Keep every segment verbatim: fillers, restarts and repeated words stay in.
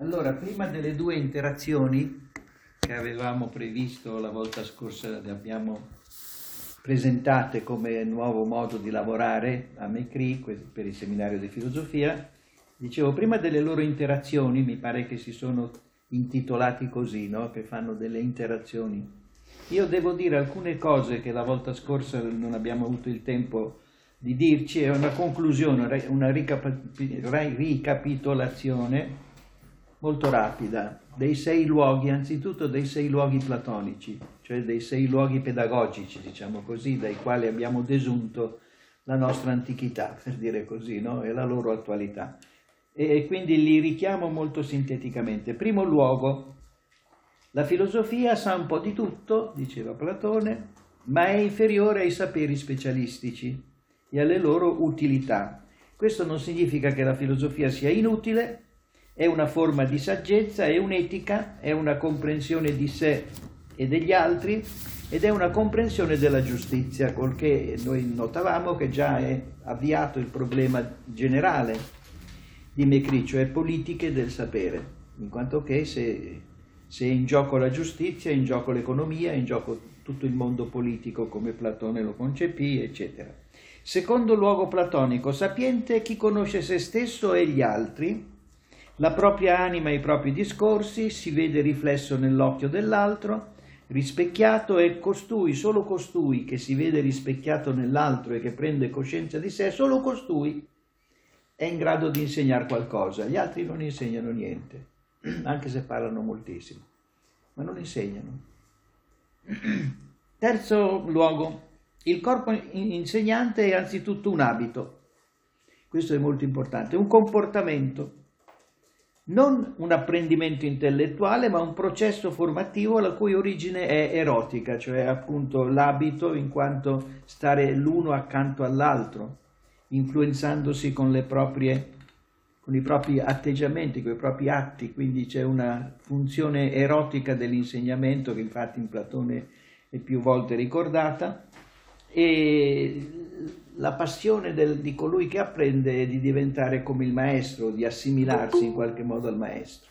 Allora, prima delle due interazioni che avevamo previsto la volta scorsa, le abbiamo presentate come nuovo modo di lavorare a M E C R I per il seminario di filosofia. Dicevo, prima delle loro interazioni, mi pare che si sono intitolati così, no? Che fanno delle interazioni. Io devo dire alcune cose che la volta scorsa non abbiamo avuto il tempo di dirci, è una conclusione, una ricapitolazione molto rapida dei sei luoghi, anzitutto dei sei luoghi platonici, cioè dei sei luoghi pedagogici, diciamo così, dai quali abbiamo desunto la nostra antichità, per dire così, no? E la loro attualità. E quindi li richiamo molto sinteticamente. Primo luogo, la filosofia sa un po' di tutto, diceva Platone, ma è inferiore ai saperi specialistici e alle loro utilità. Questo non significa che la filosofia sia inutile, è una forma di saggezza, è un'etica, è una comprensione di sé e degli altri ed è una comprensione della giustizia, col che noi notavamo che già è avviato il problema generale di M E C R I, cioè politiche del sapere, in quanto che se, se è in gioco la giustizia, è in gioco l'economia, è in gioco tutto il mondo politico come Platone lo concepì, eccetera. Secondo luogo platonico, sapiente è chi conosce se stesso e gli altri, la propria anima e i propri discorsi, si vede riflesso nell'occhio dell'altro, rispecchiato è costui, solo costui che si vede rispecchiato nell'altro e che prende coscienza di sé, solo costui è in grado di insegnare qualcosa. Gli altri non insegnano niente, anche se parlano moltissimo, ma non insegnano. Terzo luogo, il corpo insegnante è anzitutto un abito, questo è molto importante, un comportamento, non un apprendimento intellettuale, ma un processo formativo la cui origine è erotica, cioè appunto l'abito in quanto stare l'uno accanto all'altro, influenzandosi con le proprie, con i propri atteggiamenti, con i propri atti, quindi c'è una funzione erotica dell'insegnamento che infatti in Platone è più volte ricordata, e la passione del, di colui che apprende è di diventare come il maestro, di assimilarsi in qualche modo al maestro.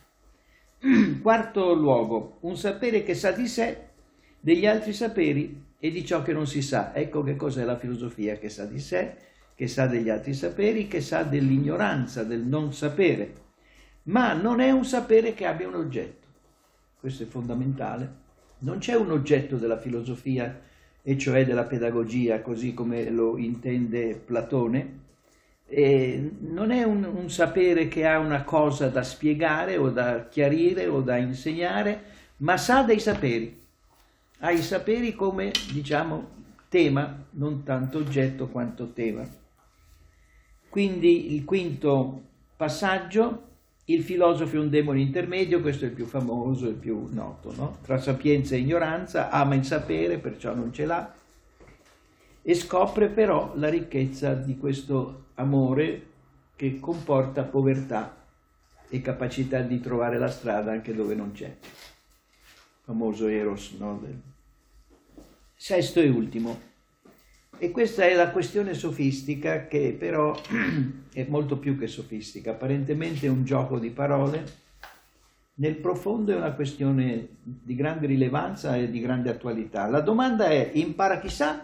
Quarto luogo, un sapere che sa di sé, degli altri saperi e di ciò che non si sa. Ecco che cos'è la filosofia, che sa di sé, che sa degli altri saperi, che sa dell'ignoranza, del non sapere. Ma non è un sapere che abbia un oggetto. Questo è fondamentale. Non c'è un oggetto della filosofia, e cioè della pedagogia, così come lo intende Platone. E non è un, un sapere che ha una cosa da spiegare o da chiarire o da insegnare, ma sa dei saperi. Ha i saperi come, diciamo, tema, non tanto oggetto quanto tema. Quindi il quinto passaggio, il filosofo è un demone intermedio, questo è il più famoso, il più noto, no? Tra sapienza e ignoranza, ama il sapere, perciò non ce l'ha, e scopre però la ricchezza di questo amore che comporta povertà e capacità di trovare la strada anche dove non c'è. Famoso Eros, no? Sesto e ultimo. E questa è la questione sofistica, che però è molto più che sofistica, apparentemente è un gioco di parole, nel profondo è una questione di grande rilevanza e di grande attualità. La domanda è: impara chi sa,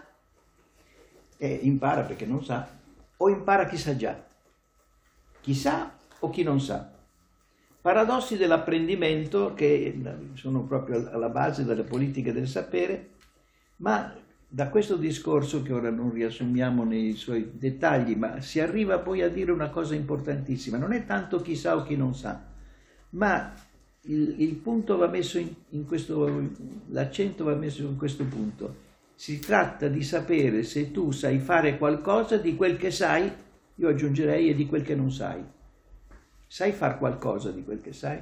e impara perché non sa, o impara chi sa già? Chi sa o chi non sa? Paradossi dell'apprendimento che sono proprio alla base delle politiche del sapere, ma da questo discorso, che ora non riassumiamo nei suoi dettagli, ma si arriva poi a dire una cosa importantissima. Non è tanto chi sa o chi non sa, ma il, il punto va messo in, in questo, l'accento va messo in questo punto. Si tratta di sapere se tu sai fare qualcosa di quel che sai, io aggiungerei, e di quel che non sai. Sai fare qualcosa di quel che sai?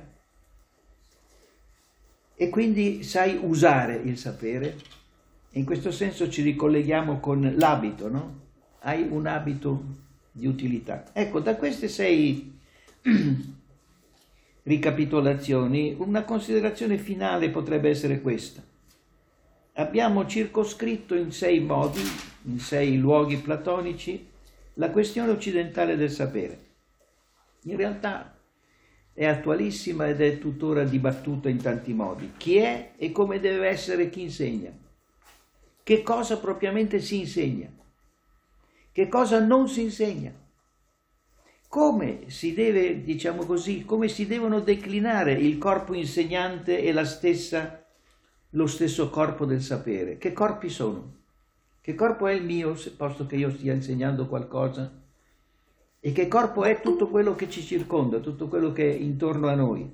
E quindi sai usare il sapere? In questo senso ci ricolleghiamo con l'abito, no? Hai un abito di utilità. Ecco, da queste sei ricapitolazioni, una considerazione finale potrebbe essere questa. Abbiamo circoscritto in sei modi, in sei luoghi platonici, la questione occidentale del sapere. In realtà è attualissima ed è tuttora dibattuta in tanti modi. Chi è e come deve essere chi insegna? Che cosa propriamente si insegna? Che cosa non si insegna? Come si deve, diciamo così, come si devono declinare il corpo insegnante e la stessa, lo stesso corpo del sapere? Che corpi sono? Che corpo è il mio, posto che io stia insegnando qualcosa? E che corpo è tutto quello che ci circonda, tutto quello che è intorno a noi?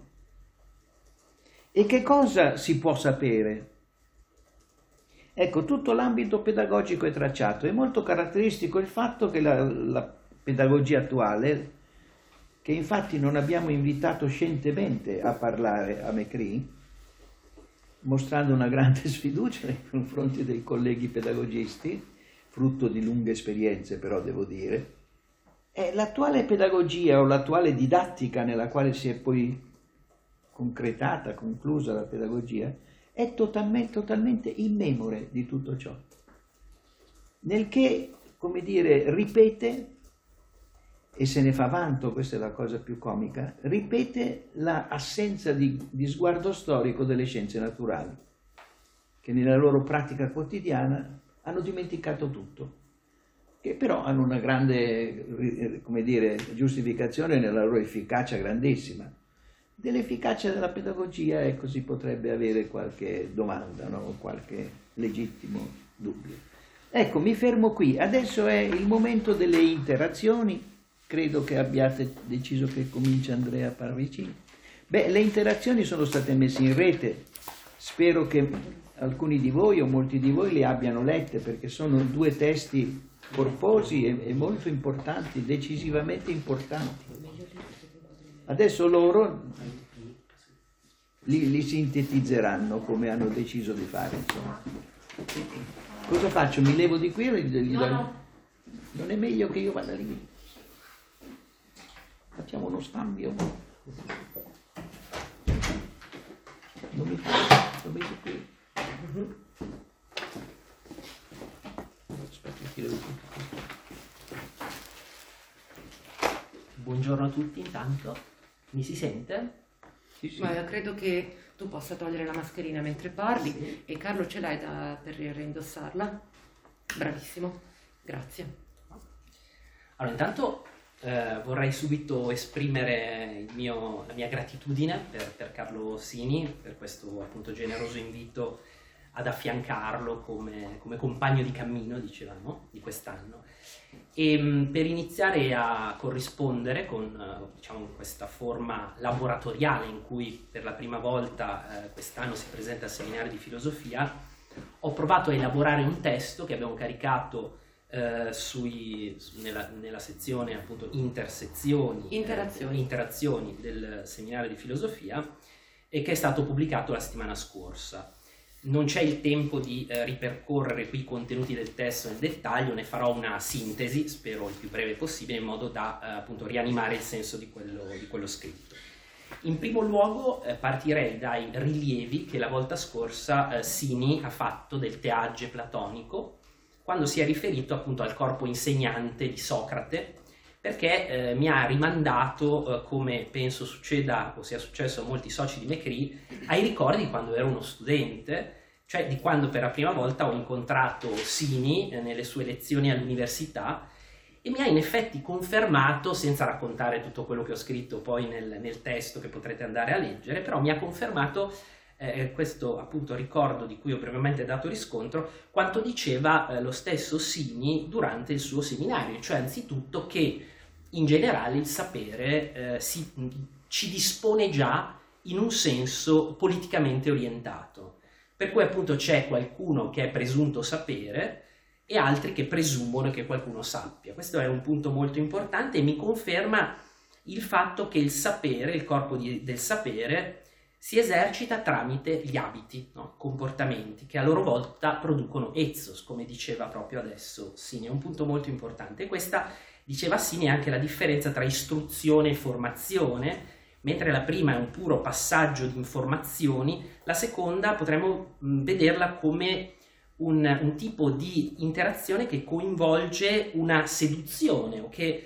E che cosa si può sapere? Ecco, tutto l'ambito pedagogico è tracciato. È molto caratteristico il fatto che la, la pedagogia attuale, che infatti non abbiamo invitato scientemente a parlare a Mecrì, mostrando una grande sfiducia nei confronti dei colleghi pedagogisti, frutto di lunghe esperienze però devo dire, è l'attuale pedagogia o l'attuale didattica nella quale si è poi concretata, conclusa la pedagogia, è totalmente, totalmente immemore di tutto ciò, nel che, come dire, ripete, e se ne fa vanto, questa è la cosa più comica, ripete l'assenza di, di sguardo storico delle scienze naturali, che nella loro pratica quotidiana hanno dimenticato tutto, che però hanno una grande, come dire, giustificazione nella loro efficacia grandissima. Dell'efficacia della pedagogia, ecco, si potrebbe avere qualche domanda, no? Qualche legittimo dubbio. Ecco, mi fermo qui. Adesso è il momento delle interazioni. Credo che abbiate deciso che comincia Andrea Parravicini. Beh, le interazioni sono state messe in rete. Spero che alcuni di voi o molti di voi le abbiano lette, perché sono due testi corposi e, e molto importanti, decisivamente importanti. Adesso loro li, li sintetizzeranno come hanno deciso di fare, insomma. Cosa faccio? Mi levo di qui o gli do... No. Non è meglio che io vada lì? Facciamo uno scambio. Non mi fa, lo metto qui. Aspetta, che devo tutto. Buongiorno a tutti intanto. Mi si sente? Sì, sì. Ma io credo che tu possa togliere la mascherina mentre parli, sì. E Carlo ce l'hai da, per reindossarla? Bravissimo, grazie. Allora intanto eh, vorrei subito esprimere il mio, la mia gratitudine per, per Carlo Sini, per questo appunto generoso invito ad affiancarlo come, come compagno di cammino, dicevamo, di quest'anno. E per iniziare a corrispondere con diciamo, questa forma laboratoriale in cui per la prima volta eh, quest'anno si presenta al seminario di filosofia, ho provato a elaborare un testo che abbiamo caricato eh, sui, nella, nella sezione appunto intersezioni, interazioni. Eh, interazioni del seminario di filosofia e che è stato pubblicato la settimana scorsa. Non c'è il tempo di eh, ripercorrere qui i contenuti del testo nel dettaglio, ne farò una sintesi, spero il più breve possibile, in modo da eh, appunto rianimare il senso di quello, di quello scritto. In primo luogo eh, partirei dai rilievi che la volta scorsa eh, Sini ha fatto del teagge platonico, quando si è riferito appunto al corpo insegnante di Socrate, perché eh, mi ha rimandato, eh, come penso succeda o sia successo a molti soci di Mecrì, ai ricordi di quando ero uno studente, cioè di quando per la prima volta ho incontrato Sini eh, nelle sue lezioni all'università, e mi ha in effetti confermato, senza raccontare tutto quello che ho scritto poi nel, nel testo che potrete andare a leggere, però mi ha confermato eh, questo appunto ricordo di cui ho brevemente dato riscontro, quanto diceva eh, lo stesso Sini durante il suo seminario, cioè anzitutto che in generale il sapere eh, si, ci dispone già in un senso politicamente orientato, per cui appunto c'è qualcuno che è presunto sapere e altri che presumono che qualcuno sappia. Questo è un punto molto importante e mi conferma il fatto che il sapere, il corpo di, del sapere, si esercita tramite gli abiti, no? Comportamenti, che a loro volta producono ethos, come diceva proprio adesso Sini. È un punto molto importante. E questa, diceva Sini, è anche la differenza tra istruzione e formazione. Mentre la prima è un puro passaggio di informazioni, la seconda potremmo mh, vederla come un, un tipo di interazione che coinvolge una seduzione o che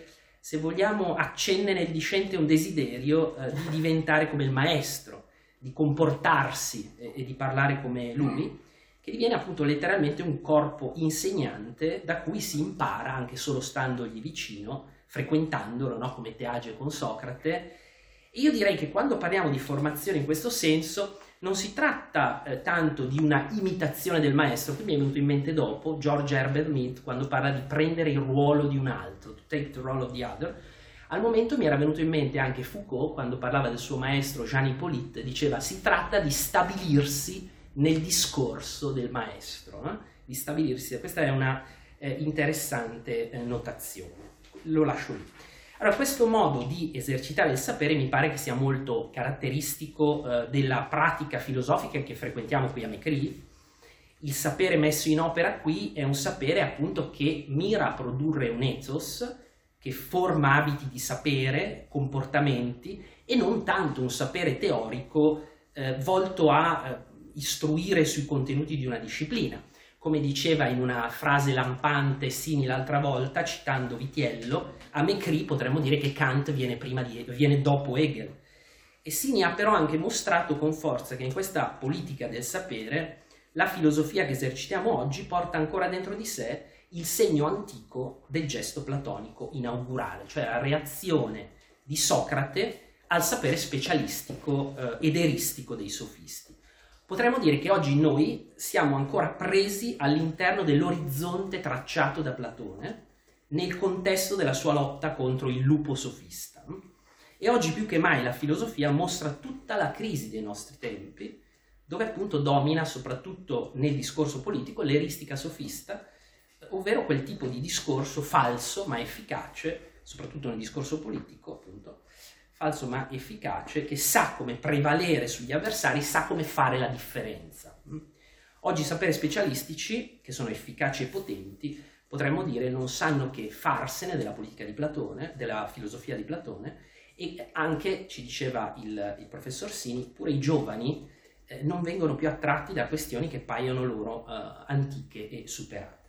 se vogliamo, accende nel discente un desiderio eh, di diventare come il maestro, di comportarsi e, e di parlare come lui, che diviene appunto letteralmente un corpo insegnante da cui si impara anche solo standogli vicino, frequentandolo, no? Come Teage con Socrate. E io direi che quando parliamo di formazione in questo senso non si tratta eh, tanto di una imitazione del maestro. Qui mi è venuto in mente dopo George Herbert Mead quando parla di prendere il ruolo di un altro, to take the role of the other. Al momento mi era venuto in mente anche Foucault quando parlava del suo maestro Jean Hippolyte, diceva si tratta di stabilirsi nel discorso del maestro, eh? Di stabilirsi. Questa è una eh, interessante eh, notazione, lo lascio lì. Allora, questo modo di esercitare il sapere mi pare che sia molto caratteristico eh, della pratica filosofica che frequentiamo qui a Mécris. Il sapere messo in opera qui è un sapere appunto che mira a produrre un ethos, che forma abiti di sapere, comportamenti, e non tanto un sapere teorico eh, volto a eh, istruire sui contenuti di una disciplina. Come diceva in una frase lampante Sini l'altra volta, citando Vitiello, a Mécris potremmo dire che Kant viene, prima di, viene dopo Hegel. E Sini ha però anche mostrato con forza che in questa politica del sapere la filosofia che esercitiamo oggi porta ancora dentro di sé il segno antico del gesto platonico inaugurale, cioè la reazione di Socrate al sapere specialistico eh, ed eristico dei sofisti. Potremmo dire che oggi noi siamo ancora presi all'interno dell'orizzonte tracciato da Platone nel contesto della sua lotta contro il lupo sofista. E oggi più che mai la filosofia mostra tutta la crisi dei nostri tempi, dove appunto domina soprattutto nel discorso politico l'eristica sofista, ovvero quel tipo di discorso falso ma efficace, soprattutto nel discorso politico appunto, falso ma efficace, che sa come prevalere sugli avversari, sa come fare la differenza. Oggi i saperi specialistici, che sono efficaci e potenti, potremmo dire non sanno che farsene della politica di Platone, della filosofia di Platone, e anche, ci diceva il, il professor Sini, pure i giovani eh, non vengono più attratti da questioni che paiono loro eh, antiche e superate.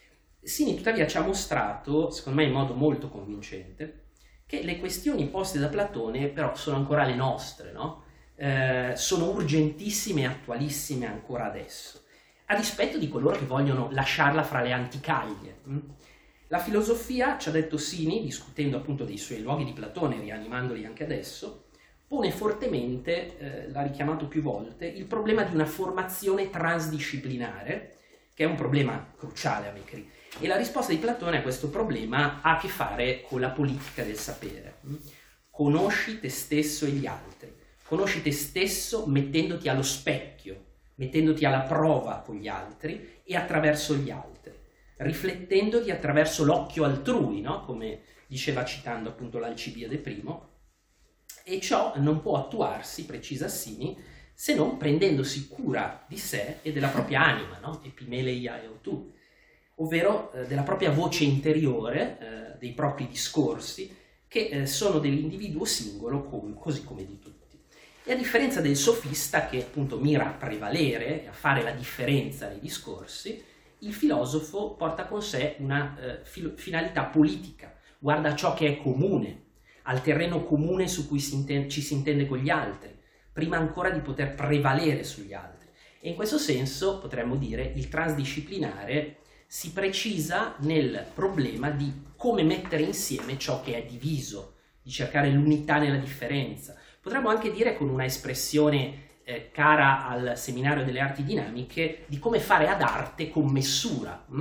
Sini tuttavia ci ha mostrato, secondo me in modo molto convincente, che le questioni poste da Platone però sono ancora le nostre, no? Eh, sono urgentissime e attualissime ancora adesso, a dispetto di coloro che vogliono lasciarla fra le anticaglie. La filosofia, ci ha detto Sini, discutendo appunto dei suoi luoghi di Platone, rianimandoli anche adesso, pone fortemente, eh, l'ha richiamato più volte, il problema di una formazione transdisciplinare, che è un problema cruciale a Mécris. E la risposta di Platone a questo problema ha a che fare con la politica del sapere. Conosci te stesso e gli altri. Conosci te stesso mettendoti allo specchio, mettendoti alla prova con gli altri e attraverso gli altri, riflettendoti attraverso l'occhio altrui, no? Come diceva citando appunto l'Alcibiade primo, e ciò non può attuarsi, precisa Sini, se non prendendosi cura di sé e della propria anima, no? Epimeleia e tu, ovvero eh, della propria voce interiore, eh, dei propri discorsi, che eh, sono dell'individuo singolo com- così come di tutti. E a differenza del sofista, che appunto mira a prevalere e a fare la differenza nei discorsi, il filosofo porta con sé una eh, filo- finalità politica, guarda a ciò che è comune, al terreno comune su cui si intende, ci si intende con gli altri, prima ancora di poter prevalere sugli altri. E in questo senso potremmo dire il transdisciplinare si precisa nel problema di come mettere insieme ciò che è diviso, di cercare l'unità nella differenza. Potremmo anche dire, con una espressione eh, cara al seminario delle arti dinamiche, di come fare ad arte con messura. Hm?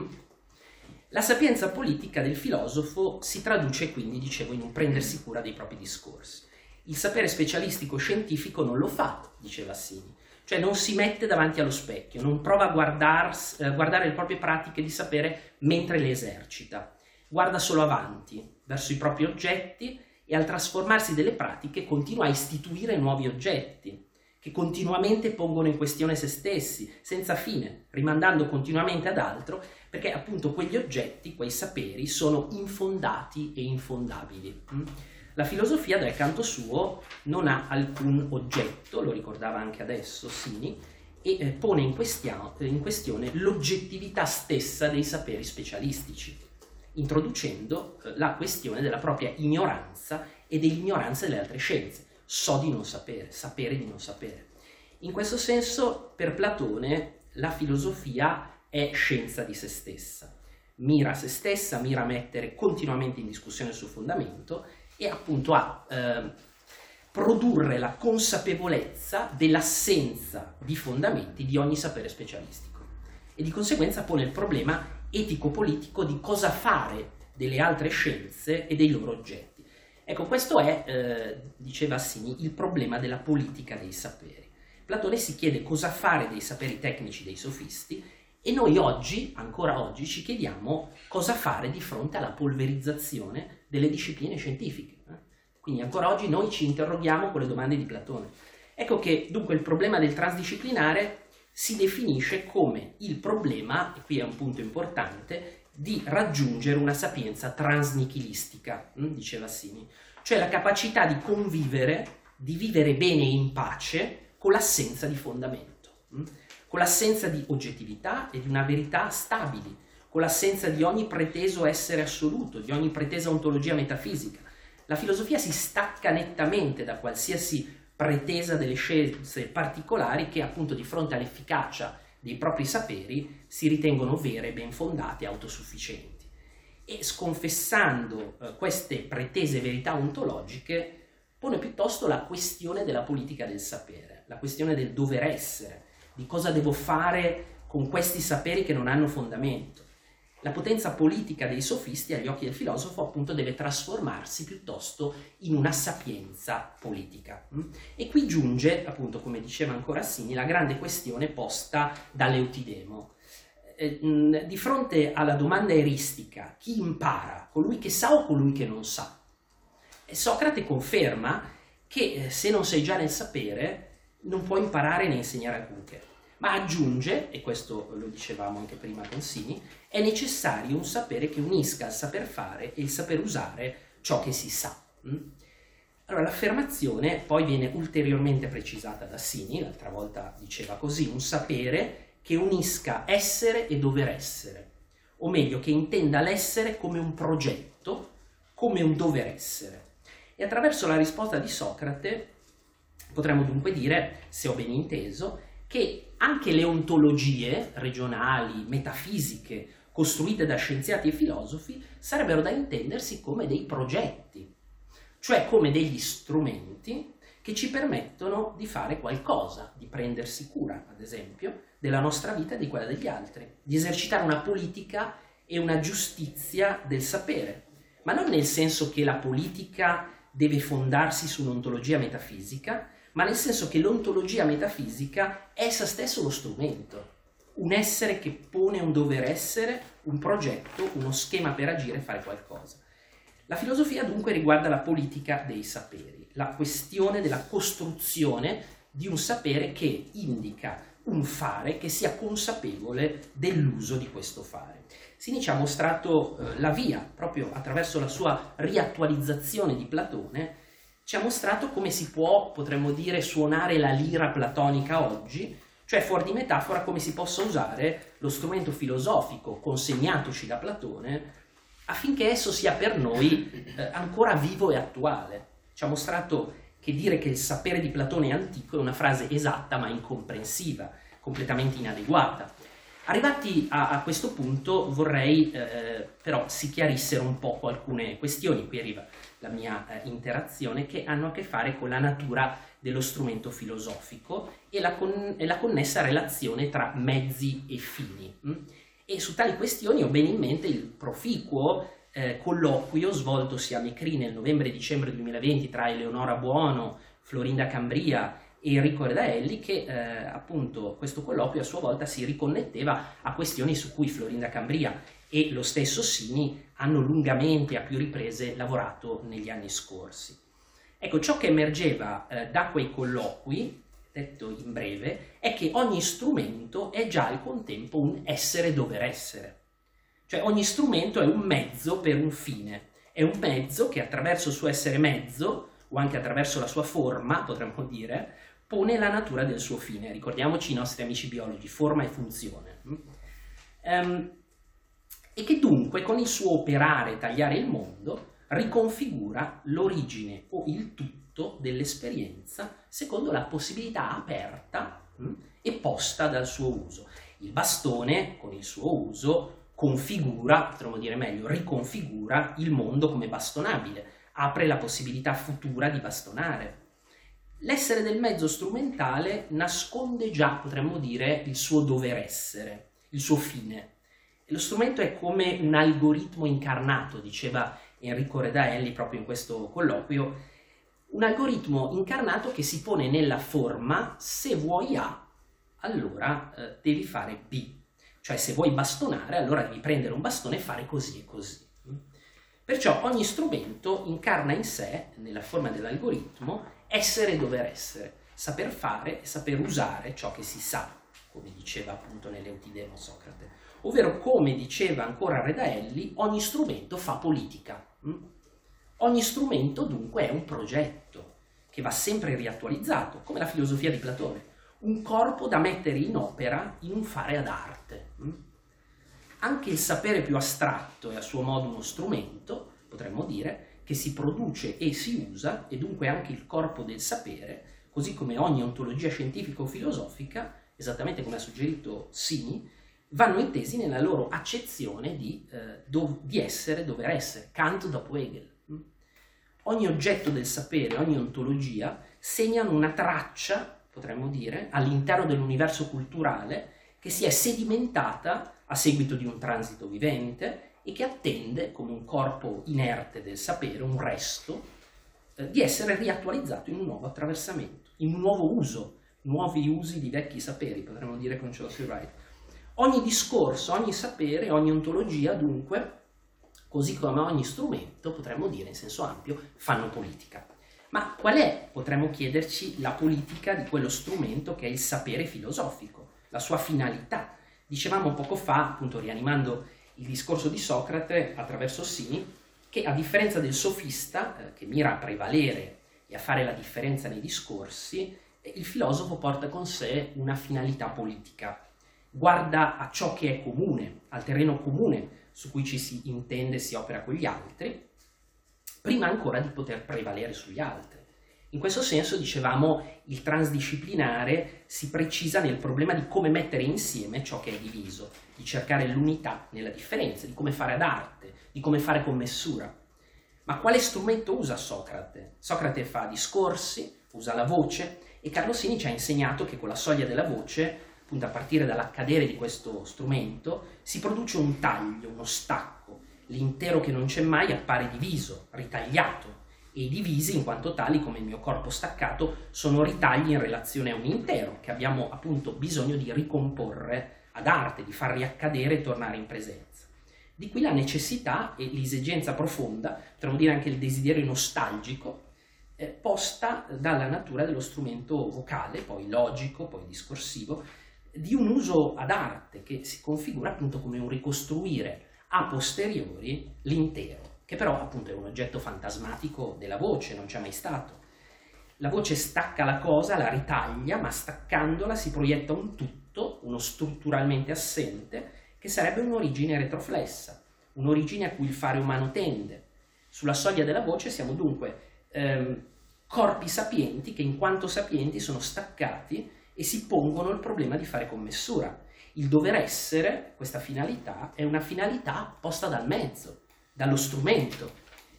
La sapienza politica del filosofo si traduce quindi, dicevo, in un prendersi cura dei propri discorsi. Il sapere specialistico scientifico non lo fa, diceva Sini. Cioè non si mette davanti allo specchio, non prova a guardars, eh, guardare le proprie pratiche di sapere mentre le esercita. Guarda solo avanti, verso i propri oggetti, e al trasformarsi delle pratiche continua a istituire nuovi oggetti, che continuamente pongono in questione se stessi, senza fine, rimandando continuamente ad altro, perché appunto quegli oggetti, quei saperi, sono infondati e infondabili. La filosofia, dal canto suo, non ha alcun oggetto, lo ricordava anche adesso Sini, e eh, pone in, questione, in questione l'oggettività stessa dei saperi specialistici. introducendo la questione della propria ignoranza e dell'ignoranza delle altre scienze. So di non sapere, sapere di non sapere. In questo senso, per Platone, la filosofia è scienza di se stessa. Mira a se stessa, mira a mettere continuamente in discussione il suo fondamento e appunto a eh, produrre la consapevolezza dell'assenza di fondamenti di ogni sapere specialistico. E di conseguenza pone il problema etico-politico di cosa fare delle altre scienze e dei loro oggetti. Ecco, questo è, eh, diceva Assini, il problema della politica dei saperi. Platone si chiede cosa fare dei saperi tecnici dei sofisti e noi oggi, ancora oggi, ci chiediamo cosa fare di fronte alla polverizzazione delle discipline scientifiche. Quindi ancora oggi noi ci interroghiamo con le domande di Platone. Ecco che dunque il problema del transdisciplinare si definisce come il problema, e qui è un punto importante, di raggiungere una sapienza transnichilistica, diceva Assini, cioè la capacità di convivere, di vivere bene e in pace con l'assenza di fondamento, con l'assenza di oggettività e di una verità stabili, con l'assenza di ogni preteso essere assoluto, di ogni pretesa ontologia metafisica. La filosofia si stacca nettamente da qualsiasi pretesa delle scienze particolari che appunto di fronte all'efficacia dei propri saperi si ritengono vere, ben fondate, autosufficienti. E sconfessando eh, queste pretese verità ontologiche pone piuttosto la questione della politica del sapere, la questione del dover essere, di cosa devo fare con questi saperi che non hanno fondamento. La potenza politica dei sofisti agli occhi del filosofo appunto deve trasformarsi piuttosto in una sapienza politica. E qui giunge, appunto come diceva ancora Assini, la grande questione posta dall'Eutidemo. Di fronte alla domanda eristica, chi impara? Colui che sa o colui che non sa? E Socrate conferma che se non sei già nel sapere non puoi imparare né insegnare alcunché. Ma aggiunge, e questo lo dicevamo anche prima con Sini, è necessario un sapere che unisca il saper fare e il saper usare ciò che si sa. Allora l'affermazione poi viene ulteriormente precisata da Sini, l'altra volta diceva così, un sapere che unisca essere e dover essere, o meglio che intenda l'essere come un progetto, come un dover essere. E attraverso la risposta di Socrate potremmo dunque dire, se ho ben inteso, che anche le ontologie regionali, metafisiche, costruite da scienziati e filosofi, sarebbero da intendersi come dei progetti, cioè come degli strumenti che ci permettono di fare qualcosa, di prendersi cura, ad esempio, della nostra vita e di quella degli altri, di esercitare una politica e una giustizia del sapere, ma non nel senso che la politica deve fondarsi su un'ontologia metafisica, ma nel senso che l'ontologia metafisica è essa stesso lo strumento, un essere che pone un dover essere, un progetto, uno schema per agire e fare qualcosa. La filosofia dunque riguarda la politica dei saperi, la questione della costruzione di un sapere che indica un fare che sia consapevole dell'uso di questo fare. Sini ci ha mostrato eh, la via, proprio attraverso la sua riattualizzazione di Platone, ci ha mostrato come si può, potremmo dire, suonare la lira platonica oggi, cioè fuori di metafora come si possa usare lo strumento filosofico consegnatoci da Platone affinché esso sia per noi eh, ancora vivo e attuale. Ci ha mostrato che dire che il sapere di Platone è antico è una frase esatta ma incomprensiva, completamente inadeguata. Arrivati a, a questo punto vorrei eh, però si chiarissero un po' alcune questioni, qui arriva la mia eh, interazione, che hanno a che fare con la natura dello strumento filosofico e la, con, e la connessa relazione tra mezzi e fini. Mm? E su tali questioni ho bene in mente il proficuo eh, colloquio svoltosi a Mecri nel novembre-dicembre duemilaventi tra Eleonora Buono, Florinda Cambria e Enrico Redaelli, che eh, appunto questo colloquio a sua volta si riconnetteva a questioni su cui Florinda Cambria e lo stesso Sini hanno lungamente a più riprese lavorato negli anni scorsi. Ecco, ciò che emergeva eh, da quei colloqui, detto in breve, è che ogni strumento è già al contempo un essere dover essere. Cioè ogni strumento è un mezzo per un fine, è un mezzo che attraverso il suo essere mezzo, o anche attraverso la sua forma, potremmo dire, pone la natura del suo fine. Ricordiamoci i nostri amici biologi, forma e funzione. Um, e che dunque con il suo operare tagliare il mondo riconfigura l'origine o il tutto dell'esperienza secondo la possibilità aperta mh, e posta dal suo uso. Il bastone, con il suo uso, configura, potremmo dire meglio, riconfigura il mondo come bastonabile, apre la possibilità futura di bastonare. L'essere del mezzo strumentale nasconde già, potremmo dire, il suo dover essere, il suo fine. E lo strumento è come un algoritmo incarnato, diceva Enrico Redaelli proprio in questo colloquio, un algoritmo incarnato che si pone nella forma: se vuoi A, allora eh, devi fare B. Cioè se vuoi bastonare, allora devi prendere un bastone e fare così e così. Perciò ogni strumento incarna in sé, nella forma dell'algoritmo, essere e dover essere, saper fare e saper usare ciò che si sa, come diceva appunto nell'Eutidemo Socrate. Ovvero, come diceva ancora Redaelli, ogni strumento fa politica. Ogni strumento dunque è un progetto che va sempre riattualizzato, come la filosofia di Platone. Un corpo da mettere in opera in un fare ad arte. Anche il sapere più astratto è a suo modo uno strumento, potremmo dire, che si produce e si usa, e dunque anche il corpo del sapere, così come ogni ontologia scientifica o filosofica, esattamente come ha suggerito Sini, vanno intesi nella loro accezione di, eh, dov- di essere, dover essere, Kant dopo Hegel. Ogni oggetto del sapere, ogni ontologia, segnano una traccia, potremmo dire, all'interno dell'universo culturale che si è sedimentata a seguito di un transito vivente e che attende, come un corpo inerte del sapere, un resto, eh, di essere riattualizzato in un nuovo attraversamento, in un nuovo uso, nuovi usi di vecchi saperi, potremmo dire con Chaucer Wright. Ogni discorso, ogni sapere, ogni ontologia, dunque, così come ogni strumento, potremmo dire in senso ampio, fanno politica. Ma qual è, potremmo chiederci, la politica di quello strumento che è il sapere filosofico, la sua finalità? Dicevamo poco fa, appunto rianimando il discorso di Socrate attraverso Sini, che a differenza del sofista, eh, che mira a prevalere e a fare la differenza nei discorsi, eh, il filosofo porta con sé una finalità politica. Guarda a ciò che è comune, al terreno comune su cui ci si intende e si opera con gli altri, prima ancora di poter prevalere sugli altri. In questo senso, dicevamo, il transdisciplinare si precisa nel problema di come mettere insieme ciò che è diviso, di cercare l'unità nella differenza, di come fare ad arte, di come fare con messura. Ma quale strumento usa Socrate? Socrate fa discorsi, usa la voce, e Carlo Sini ci ha insegnato che con la soglia della voce, appunto a partire dall'accadere di questo strumento, si produce un taglio, uno stacco. L'intero che non c'è mai appare diviso, ritagliato, e i divisi, in quanto tali, come il mio corpo staccato, sono ritagli in relazione a un intero, che abbiamo appunto bisogno di ricomporre ad arte, di far riaccadere e tornare in presenza. Di qui la necessità e l'esigenza profonda, potremmo dire anche il desiderio nostalgico, eh, posta dalla natura dello strumento vocale, poi logico, poi discorsivo, di un uso ad arte che si configura appunto come un ricostruire a posteriori l'intero, che però appunto è un oggetto fantasmatico della voce, non c'è mai stato. La voce stacca la cosa, la ritaglia, ma staccandola si proietta un tutto, uno strutturalmente assente, che sarebbe un'origine retroflessa, un'origine a cui il fare umano tende. Sulla soglia della voce siamo dunque ehm, corpi sapienti che in quanto sapienti sono staccati e si pongono il problema di fare con messura. Il dover essere, questa finalità, è una finalità posta dal mezzo, dallo strumento.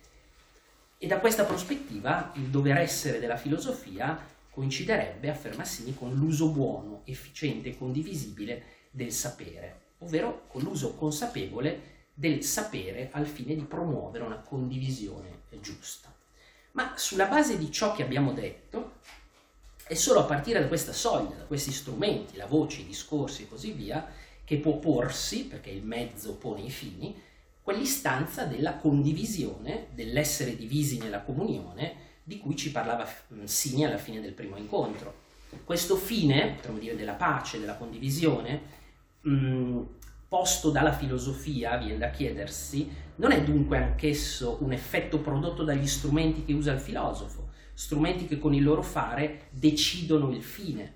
E da questa prospettiva il dover essere della filosofia coinciderebbe, afferma Sini, con l'uso buono, efficiente e condivisibile del sapere, ovvero con l'uso consapevole del sapere al fine di promuovere una condivisione giusta. Ma sulla base di ciò che abbiamo detto, è solo a partire da questa soglia, da questi strumenti, la voce, i discorsi e così via, che può porsi, perché il mezzo pone i fini, quell'istanza della condivisione, dell'essere divisi nella comunione, di cui ci parlava Sini alla fine del primo incontro. Questo fine, potremmo dire della pace, della condivisione, mh, posto dalla filosofia, viene da chiedersi, non è dunque anch'esso un effetto prodotto dagli strumenti che usa il filosofo, strumenti che con il loro fare decidono il fine.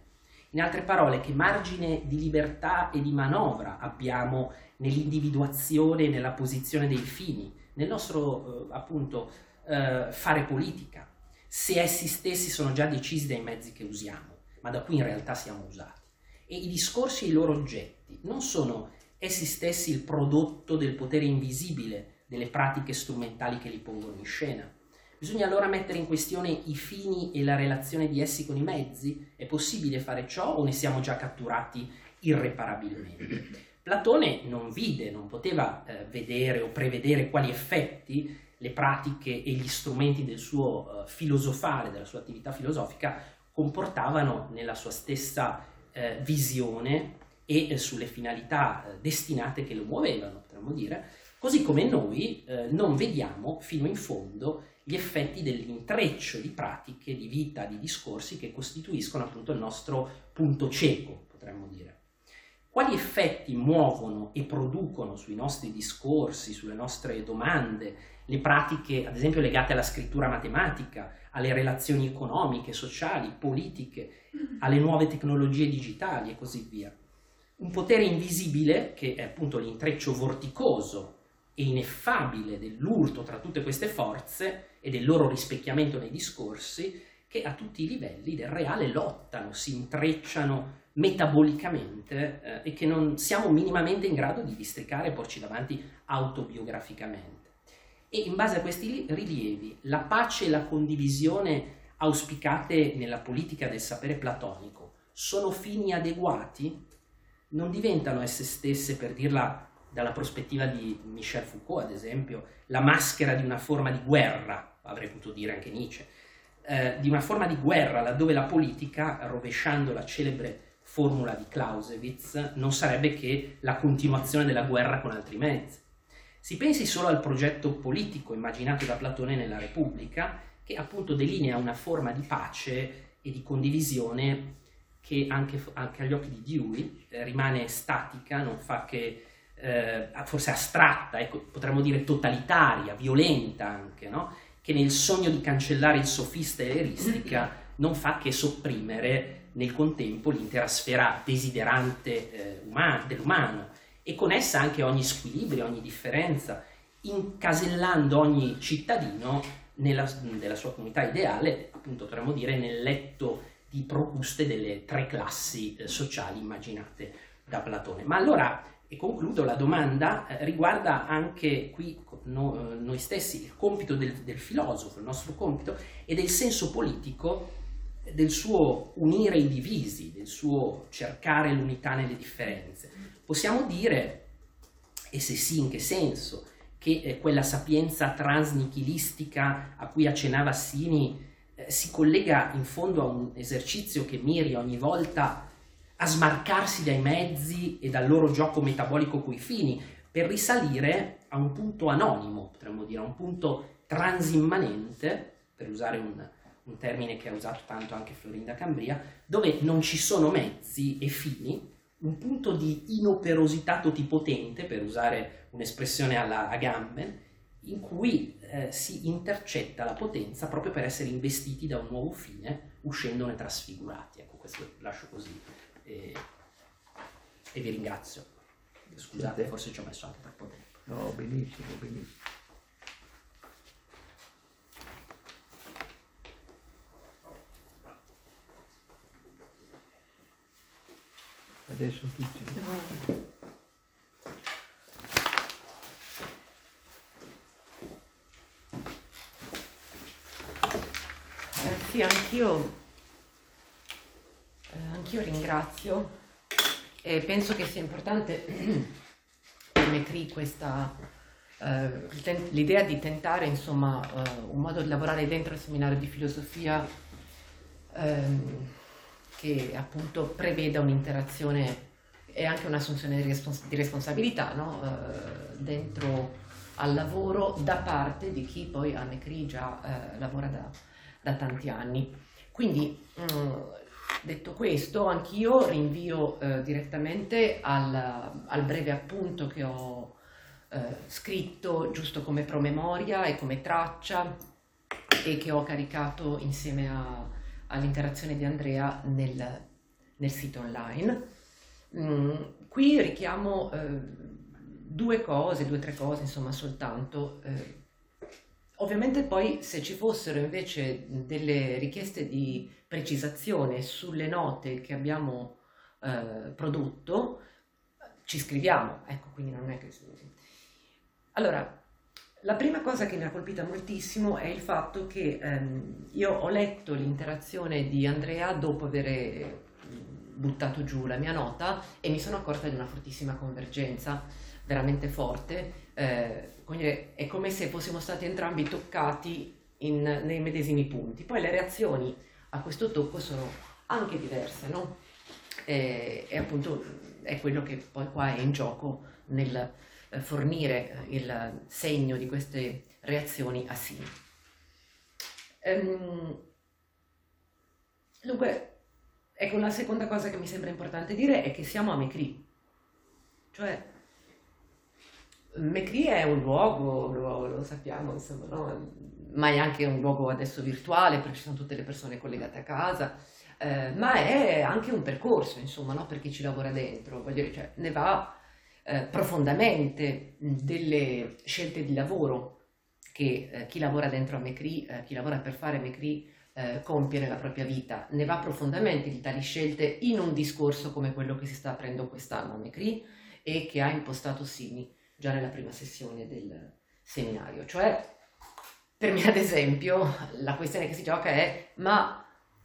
In altre parole, che margine di libertà e di manovra abbiamo nell'individuazione e nella posizione dei fini, nel nostro eh, appunto eh, fare politica, se essi stessi sono già decisi dai mezzi che usiamo, ma da cui in realtà siamo usati. E i discorsi e i loro oggetti non sono essi stessi il prodotto del potere invisibile delle pratiche strumentali che li pongono in scena. Bisogna allora mettere in questione i fini e la relazione di essi con i mezzi? È possibile fare ciò o ne siamo già catturati irreparabilmente? Platone non vide, non poteva eh, vedere o prevedere quali effetti le pratiche e gli strumenti del suo eh, filosofare, della sua attività filosofica, comportavano nella sua stessa eh, visione e eh, sulle finalità eh, destinate che lo muovevano, potremmo dire, così come noi eh, non vediamo fino in fondo gli effetti dell'intreccio di pratiche, di vita, di discorsi che costituiscono appunto il nostro punto cieco, potremmo dire. Quali effetti muovono e producono sui nostri discorsi, sulle nostre domande, le pratiche, ad esempio, legate alla scrittura matematica, alle relazioni economiche, sociali, politiche, alle nuove tecnologie digitali e così via? Un potere invisibile, che è appunto l'intreccio vorticoso e ineffabile dell'urto tra tutte queste forze e del loro rispecchiamento nei discorsi, che a tutti i livelli del reale lottano, si intrecciano metabolicamente eh, e che non siamo minimamente in grado di districare e porci davanti autobiograficamente. E in base a questi rilievi, la pace e la condivisione auspicate nella politica del sapere platonico sono fini adeguati? Non diventano esse stesse, per dirla dalla prospettiva di Michel Foucault, ad esempio, la maschera di una forma di guerra, avrei potuto dire anche Nietzsche, eh, di una forma di guerra laddove la politica, rovesciando la celebre formula di Clausewitz, non sarebbe che la continuazione della guerra con altri mezzi. Si pensi solo al progetto politico immaginato da Platone nella Repubblica, che appunto delinea una forma di pace e di condivisione che anche, anche agli occhi di Dewey eh, rimane statica, non fa che eh, forse astratta, ecco, potremmo dire totalitaria, violenta anche, no? Che nel sogno di cancellare il sofista e l'eristica non fa che sopprimere nel contempo l'intera sfera desiderante eh, umana, dell'umano, e con essa anche ogni squilibrio, ogni differenza, incasellando ogni cittadino nella, nella sua comunità ideale, appunto potremmo dire nel letto di Procuste delle tre classi eh, sociali immaginate da Platone. Ma allora, e concludo, la domanda eh, riguarda anche qui no, noi stessi, il compito del, del filosofo, il nostro compito, e del senso politico del suo unire i divisi, del suo cercare l'unità nelle differenze. Possiamo dire, e se sì in che senso, che eh, quella sapienza transnichilistica a cui accennava Sini eh, si collega in fondo a un esercizio che miri ogni volta a smarcarsi dai mezzi e dal loro gioco metabolico coi fini, per risalire a un punto anonimo, potremmo dire, a un punto transimmanente, per usare un, un termine che ha usato tanto anche Florinda Cambria, dove non ci sono mezzi e fini, un punto di inoperosità totipotente, per usare un'espressione alla Agamben, in cui eh, si intercetta la potenza proprio per essere investiti da un nuovo fine, uscendone trasfigurati. Ecco, questo lascio così e, e vi ringrazio. Scusate, forse ci ho messo anche troppo tempo. No, benissimo, benissimo. Adesso tutti. Eh, sì, anch'io, eh, anch'io ringrazio e penso che sia importante per Mécrit questa eh, l'idea di tentare, insomma, eh, un modo di lavorare dentro il seminario di filosofia ehm, che appunto preveda un'interazione e anche un'assunzione di, respons- di responsabilità, no? eh, dentro al lavoro da parte di chi poi a Mécrit già eh, lavora da, da tanti anni. Quindi, mh, detto questo, anch'io rinvio eh, direttamente al, al breve appunto che ho eh, scritto giusto come promemoria e come traccia e che ho caricato insieme a all'interazione di Andrea nel, nel sito online. Mm, qui richiamo eh, due cose, due o tre cose, insomma, soltanto. Eh, ovviamente poi se ci fossero invece delle richieste di precisazione sulle note che abbiamo eh, prodotto, ci scriviamo, ecco, quindi non è che... Allora, la prima cosa che mi ha colpita moltissimo è il fatto che ehm, io ho letto l'interazione di Andrea dopo aver buttato giù la mia nota e mi sono accorta di una fortissima convergenza, veramente forte. Eh, dire, è come se fossimo stati entrambi toccati in, nei medesimi punti. Poi le reazioni a questo tocco sono anche diverse, no? E, e appunto è quello che poi qua è in gioco nel fornire il segno di queste reazioni a Sini. Um, dunque, ecco, la seconda cosa che mi sembra importante dire è che siamo a Mecri, cioè Mecri è un luogo, lo, lo sappiamo, insomma, no? Ma è anche un luogo adesso virtuale perché ci sono tutte le persone collegate a casa, eh, ma è anche un percorso, insomma, no? Per chi ci lavora dentro, voglio dire, cioè, ne va Eh, profondamente delle scelte di lavoro che eh, chi lavora dentro a Mecri, eh, chi lavora per fare Mecri eh, compie nella propria vita, ne va profondamente di tali scelte in un discorso come quello che si sta aprendo quest'anno a Mecri e che ha impostato Sini già nella prima sessione del seminario. Cioè, per me ad esempio, la questione che si gioca è: ma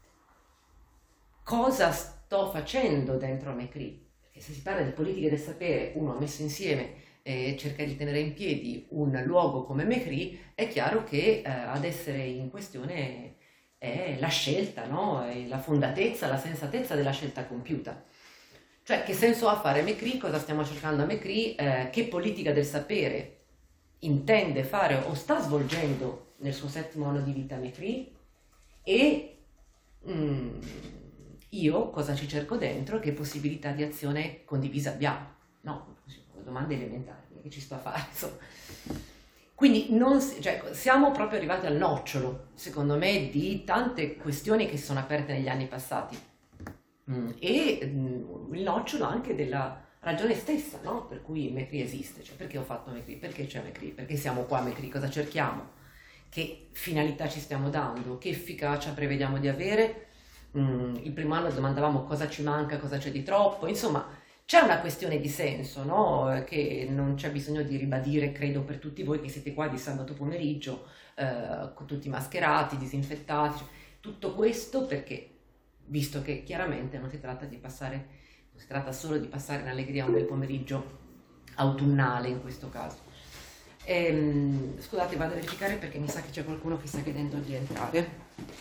cosa sto facendo dentro a Mecri? Se si parla di politiche del sapere, uno ha messo insieme e cerca di tenere in piedi un luogo come Mecri, è chiaro che eh, ad essere in questione è la scelta, no? È la fondatezza, la sensatezza della scelta compiuta. Cioè, che senso ha fare Mecri? Cosa stiamo cercando a Mecri? Eh, che politica del sapere intende fare o sta svolgendo nel suo settimo anno di vita Mecri? E... Mm, io cosa ci cerco dentro, che possibilità di azione condivisa abbiamo? No, domande elementari che ci sto a fare, insomma. Quindi non, cioè, siamo proprio arrivati al nocciolo, secondo me, di tante questioni che si sono aperte negli anni passati mm. e mm, il nocciolo anche della ragione stessa, no? Per cui Mecri esiste, cioè perché ho fatto Mecri, perché c'è Mecri, perché siamo qua a Mecri, cosa cerchiamo, che finalità ci stiamo dando, che efficacia prevediamo di avere. Il primo anno domandavamo cosa ci manca, cosa c'è di troppo, insomma c'è una questione di senso, no? Che non c'è bisogno di ribadire, credo, per tutti voi che siete qua di sabato pomeriggio, eh, con tutti mascherati, disinfettati, cioè, tutto questo perché, visto che chiaramente non si tratta di passare, non si tratta solo di passare in allegria un bel pomeriggio autunnale in questo caso. Ehm, scusate, vado a verificare perché mi sa che c'è qualcuno che sta chiedendo di entrare.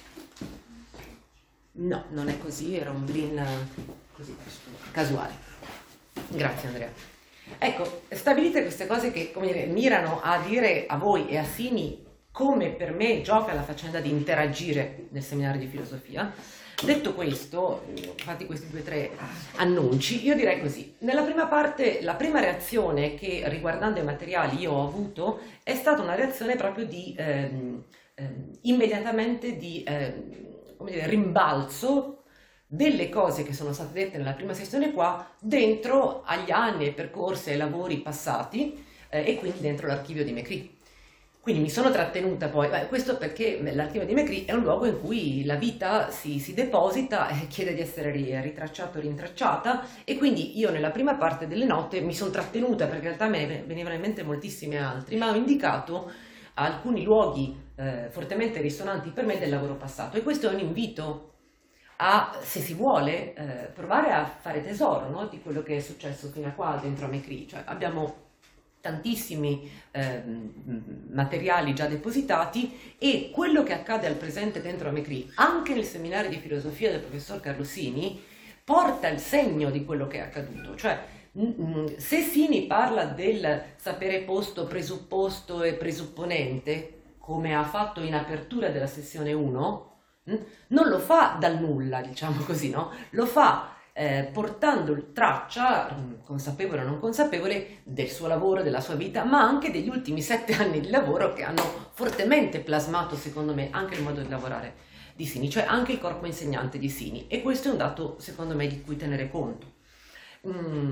No, non è così, era un blin così, casuale. Grazie Andrea. Ecco, stabilite queste cose che, come dire, mirano a dire a voi e a Sini come per me gioca la faccenda di interagire nel seminario di filosofia. Detto questo, fatti questi due o tre annunci, io direi così. Nella prima parte, la prima reazione che riguardando i materiali io ho avuto è stata una reazione proprio di, ehm, ehm, immediatamente di... Ehm, come dire, rimbalzo delle cose che sono state dette nella prima sessione qua dentro agli anni, ai percorsi, ai lavori passati eh, e quindi dentro l'archivio di Mecri. Quindi mi sono trattenuta poi, eh, questo perché l'archivio di Mecri è un luogo in cui la vita si, si deposita e chiede di essere ritracciata o rintracciata, e quindi io nella prima parte delle note mi sono trattenuta perché in realtà me ne venivano in mente moltissimi altri, ma ho indicato alcuni luoghi eh, fortemente risonanti per me del lavoro passato, e questo è un invito a, se si vuole, eh, provare a fare tesoro, no? Di quello che è successo fino a qua dentro a Mecri. Cioè, abbiamo tantissimi eh, materiali già depositati, e quello che accade al presente dentro a Mecri, anche nel seminario di filosofia del professor Carlo Sini, porta il segno di quello che è accaduto. Cioè, se Sini parla del sapere posto, presupposto e presupponente, come ha fatto in apertura della sessione uno, non lo fa dal nulla, diciamo così, no? Lo fa eh, portando traccia, consapevole o non consapevole, del suo lavoro, della sua vita, ma anche degli ultimi sette anni di lavoro che hanno fortemente plasmato, secondo me, anche il modo di lavorare di Sini, cioè anche il corpo insegnante di Sini, e questo è un dato secondo me di cui tenere conto. Mm.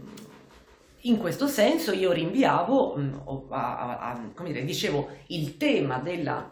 In questo senso io rinviavo, a, a, a, come dire, dicevo, il tema della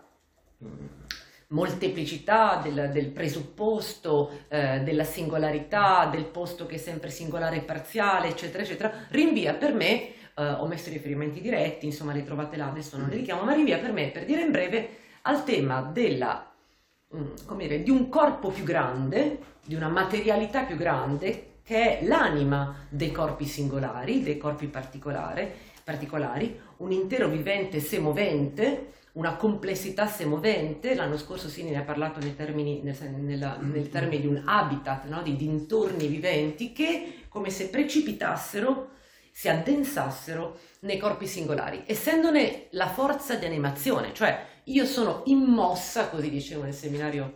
molteplicità, del, del presupposto, eh, della singolarità, del posto che è sempre singolare e parziale, eccetera, eccetera, rinvia per me, eh, ho messo i riferimenti diretti, insomma li trovate là, adesso non li richiamo, ma rinvia per me, per dire in breve, al tema della, come dire, di un corpo più grande, di una materialità più grande, che è l'anima dei corpi singolari, dei corpi particolari, particolari, un intero vivente semovente, una complessità semovente. L'anno scorso Sini ne ha parlato nei termini, nel, nella, nel termine di un habitat, no? Di dintorni viventi che, come se precipitassero, si addensassero nei corpi singolari, essendone la forza di animazione, cioè io sono immossa, così dicevo nel seminario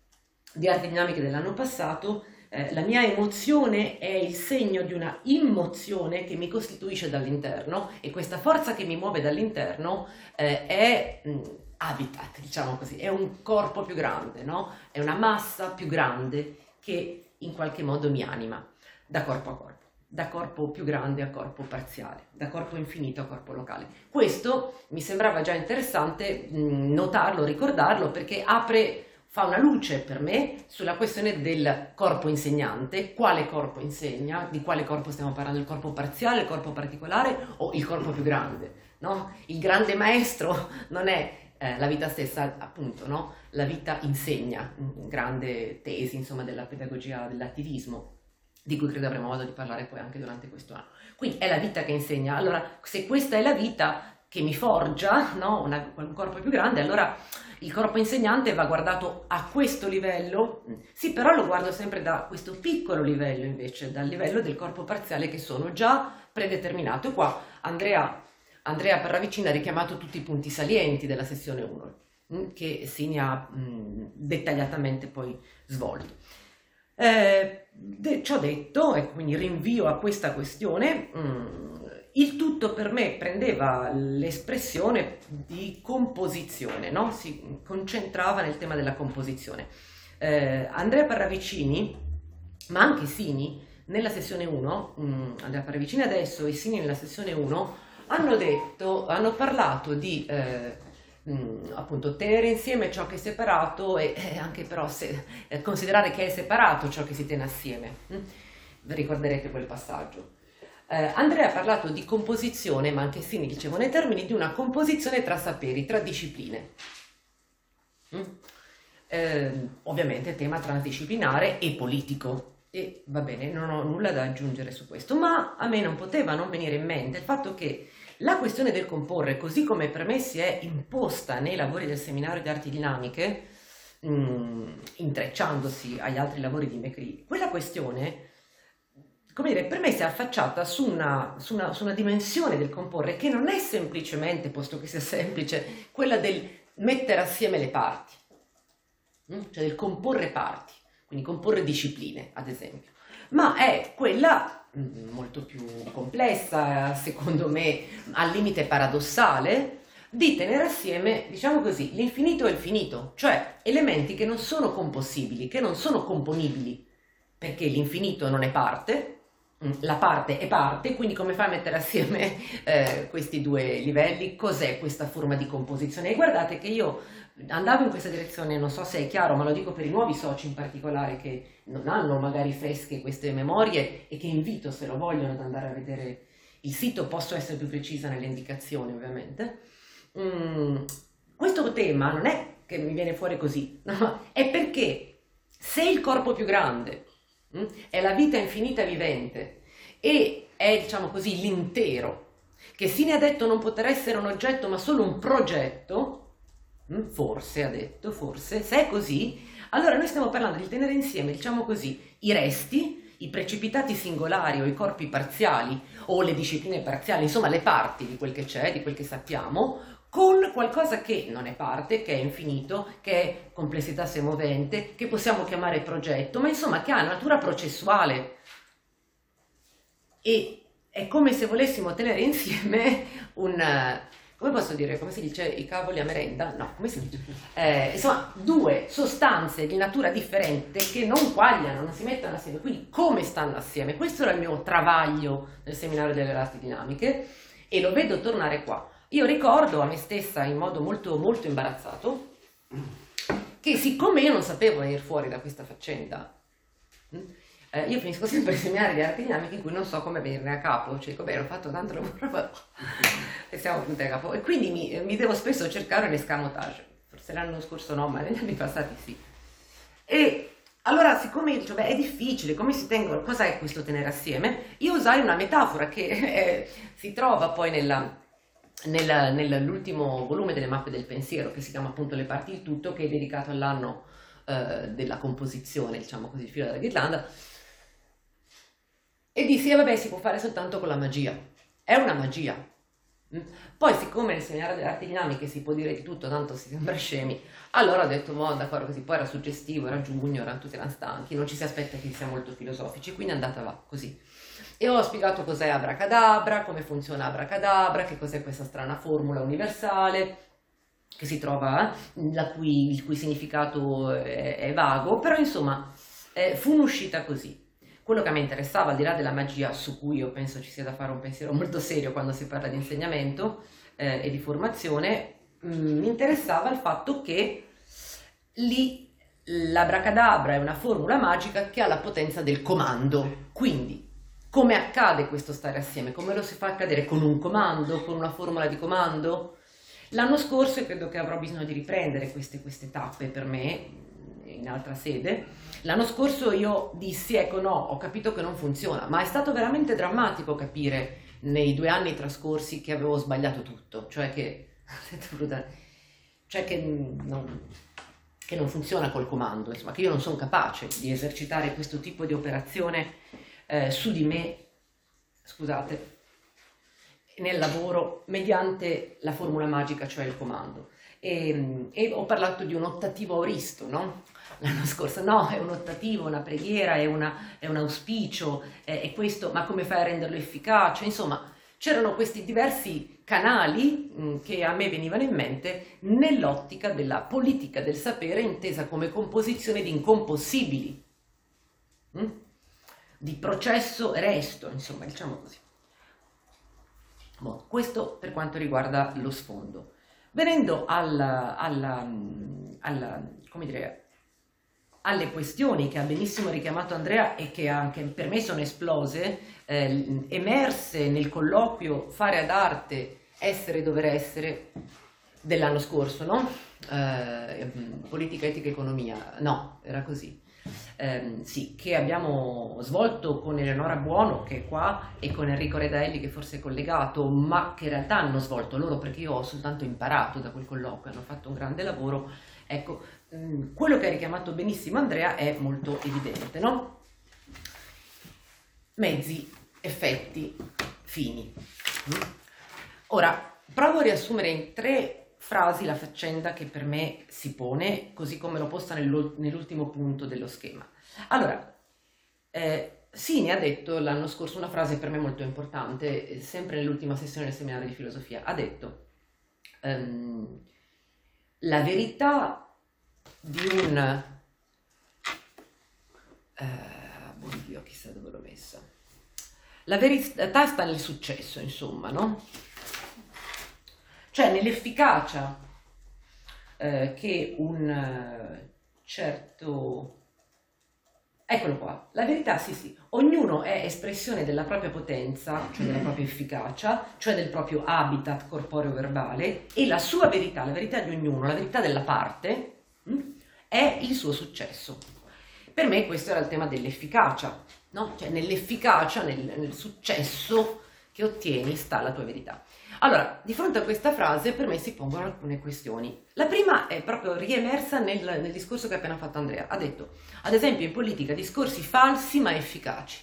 di arti dinamiche dell'anno passato, Eh, la mia emozione è il segno di una immozione che mi costituisce dall'interno, e questa forza che mi muove dall'interno eh, è mh, habitat, diciamo così, è un corpo più grande, no? È una massa più grande che in qualche modo mi anima da corpo a corpo, da corpo più grande a corpo parziale, da corpo infinito a corpo locale. Questo mi sembrava già interessante mh, notarlo, ricordarlo, perché apre fa una luce per me sulla questione del corpo insegnante, quale corpo insegna, di quale corpo stiamo parlando, il corpo parziale, il corpo particolare o il corpo più grande, no? Il grande maestro non è eh, la vita stessa, appunto, no? La vita insegna, grande tesi, insomma, della pedagogia dell'attivismo, di cui credo avremo modo di parlare poi anche durante questo anno. Quindi è la vita che insegna. Allora, se questa è la vita che mi forgia, no? Una, un corpo più grande, allora il corpo insegnante va guardato a questo livello, sì, però lo guardo sempre da questo piccolo livello invece, dal livello del corpo parziale che sono già predeterminato. E qua Andrea, Andrea Parravicini ha richiamato tutti i punti salienti della sessione uno, che Sini ha mh, dettagliatamente poi svolto. Eh, de, ciò detto, e quindi rinvio a questa questione, mh, il tutto per me prendeva l'espressione di composizione, no? Si concentrava nel tema della composizione. Eh, Andrea Parravicini, ma anche Sini, nella sessione uno, mh, Andrea Parravicini adesso e Sini nella sessione uno, hanno detto, hanno parlato di eh, mh, appunto tenere insieme ciò che è separato e eh, anche però se, eh, considerare che è separato ciò che si tiene assieme. Hm? Vi ricorderete quel passaggio. Eh, Andrea ha parlato di composizione, ma anche Sini dicevo nei termini di una composizione tra saperi, tra discipline. Mm? Eh, ovviamente tema transdisciplinare e politico, e va bene, non ho nulla da aggiungere su questo, ma a me non poteva non venire in mente il fatto che la questione del comporre, così come per me si è imposta nei lavori del seminario di arti dinamiche, mh, intrecciandosi agli altri lavori di Mecri, quella questione, come dire, per me si è affacciata su una, su, una, su una dimensione del comporre che non è semplicemente, posto che sia semplice, quella del mettere assieme le parti, cioè del comporre parti, quindi comporre discipline, ad esempio, ma è quella molto più complessa, secondo me, al limite paradossale, di tenere assieme, diciamo così, l'infinito e il finito, cioè elementi che non sono compossibili, che non sono componibili, perché l'infinito non è parte, la parte è parte, quindi come fai a mettere assieme eh, questi due livelli? Cos'è questa forma di composizione? E guardate che io andavo in questa direzione, non so se è chiaro, ma lo dico per i nuovi soci in particolare che non hanno magari fresche queste memorie e che invito, se lo vogliono, ad andare a vedere il sito. Posso essere più precisa nelle indicazioni, ovviamente. Mm, questo tema non è che mi viene fuori così, no? È perché se il corpo più grande è la vita infinita vivente e è, diciamo così, l'intero, che Sini ha detto non potrà essere un oggetto ma solo un progetto, forse ha detto, forse, se è così, allora noi stiamo parlando di tenere insieme, diciamo così, i resti, i precipitati singolari o i corpi parziali o le discipline parziali, insomma le parti di quel che c'è, di quel che sappiamo, con qualcosa che non è parte, che è infinito, che è complessità semovente, che possiamo chiamare progetto, ma insomma che ha natura processuale. E è come se volessimo tenere insieme un, come posso dire, come si dice, i cavoli a merenda? No, come si dice? Eh, insomma, due sostanze di natura differente che non quagliano, non si mettono assieme. Quindi come stanno assieme? Questo era il mio travaglio nel seminario delle arti dinamiche e lo vedo tornare qua. Io ricordo a me stessa in modo molto, molto imbarazzato che siccome io non sapevo venire fuori da questa faccenda, Eh, io finisco sempre i seminari di arti dinamiche in cui non so come venirne a capo, cioè dico, beh, ho fatto tanto lavoro e siamo punti a capo, e quindi mi, mi devo spesso cercare un escamotage, forse l'anno scorso no, ma negli anni passati sì. E allora, siccome dicevo, beh, è difficile, come si tengono, cosa è questo tenere assieme? Io usai una metafora che eh, si trova poi nella, nella, nell'ultimo volume delle mappe del pensiero, che si chiama appunto Le parti il tutto, che è dedicato all'anno eh, della composizione, diciamo così, il filo della ghirlanda. E dissi, eh, vabbè, si può fare soltanto con la magia. È una magia. Poi, siccome nel seminario delle arti dinamiche si può dire di tutto, tanto si sembra scemi, allora ho detto, oh, d'accordo, così. Poi era suggestivo, era giugno, erano tutti erano stanchi, non ci si aspetta che sia molto filosofici, quindi è andata va così. E ho spiegato cos'è Abracadabra, come funziona Abracadabra, che cos'è questa strana formula universale, che si trova, la cui, il cui significato è, è vago, però insomma eh, fu un'uscita così. Quello che mi interessava, al di là della magia, su cui io penso ci sia da fare un pensiero molto serio quando si parla di insegnamento eh, e di formazione, mh, mi interessava il fatto che lì l'abracadabra è una formula magica che ha la potenza del comando. Quindi, come accade questo stare assieme? Come lo si fa accadere? Con un comando? Con una formula di comando? L'anno scorso, e credo che avrò bisogno di riprendere queste, queste tappe per me, in altra sede, l'anno scorso io dissi, ecco no, ho capito che non funziona, ma è stato veramente drammatico capire nei due anni trascorsi che avevo sbagliato tutto, cioè che, cioè che, non, che non funziona col comando, insomma, che io non sono capace di esercitare questo tipo di operazione eh, su di me, scusate, nel lavoro mediante la formula magica, cioè il comando. E, e ho parlato di un ottativo auristo, no? L'anno scorso, no, è un ottativo, una preghiera, è, una, è un auspicio, è, è questo, ma come fai a renderlo efficace? Insomma, c'erano questi diversi canali mh, che a me venivano in mente nell'ottica della politica del sapere intesa come composizione di incompossibili, mh? di processo resto, insomma, diciamo così. Bon, questo per quanto riguarda lo sfondo. Venendo alla, alla, alla, come dire, alle questioni che ha benissimo richiamato Andrea e che anche per me sono esplose, eh, emerse nel colloquio Fare ad arte, essere dover essere dell'anno scorso, no? Eh, politica, etica, economia, no, era così. Eh, sì, che abbiamo svolto con Eleonora Buono, che è qua, e con Enrico Redaelli, che forse è collegato, ma che in realtà hanno svolto loro, perché io ho soltanto imparato da quel colloquio, hanno fatto un grande lavoro. Ecco, mh, quello che ha richiamato benissimo Andrea è molto evidente, no? Mezzi, effetti, fini. Ora, provo a riassumere in tre frasi la faccenda che per me si pone, così come l'ho posta nell'ultimo punto dello schema. Allora, eh, Sini ha detto l'anno scorso una frase per me molto importante, sempre nell'ultima sessione del seminario di filosofia, ha detto um, la verità di un... Uh, oddio, chissà dove l'ho messa. La verità sta nel successo, insomma, no? Cioè nell'efficacia eh, che un uh, certo... Eccolo qua, la verità sì sì, ognuno è espressione della propria potenza, cioè della propria efficacia, cioè del proprio habitat corporeo-verbale, e la sua verità, la verità di ognuno, la verità della parte, mh, è il suo successo. Per me questo era il tema dell'efficacia, no? Cioè nell'efficacia, nel, nel successo che ottieni sta la tua verità. Allora, di fronte a questa frase per me si pongono alcune questioni. La prima è proprio riemersa nel, nel discorso che ha appena fatto Andrea. Ha detto, ad esempio in politica, discorsi falsi ma efficaci.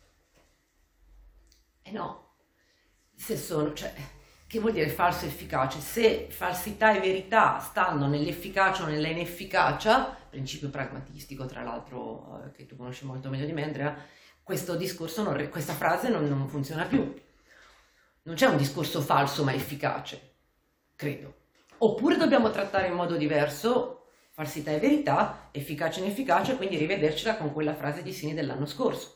E no, se sono, cioè, che vuol dire falso e efficace? Se falsità e verità stanno nell'efficacia o nella inefficacia, principio pragmatistico tra l'altro, eh, che tu conosci molto meglio di me Andrea, questo discorso, non, questa frase non, non funziona più. Non c'è un discorso falso ma efficace, credo. Oppure dobbiamo trattare in modo diverso falsità e verità, efficace e inefficace, quindi rivedercela con quella frase di Sini dell'anno scorso.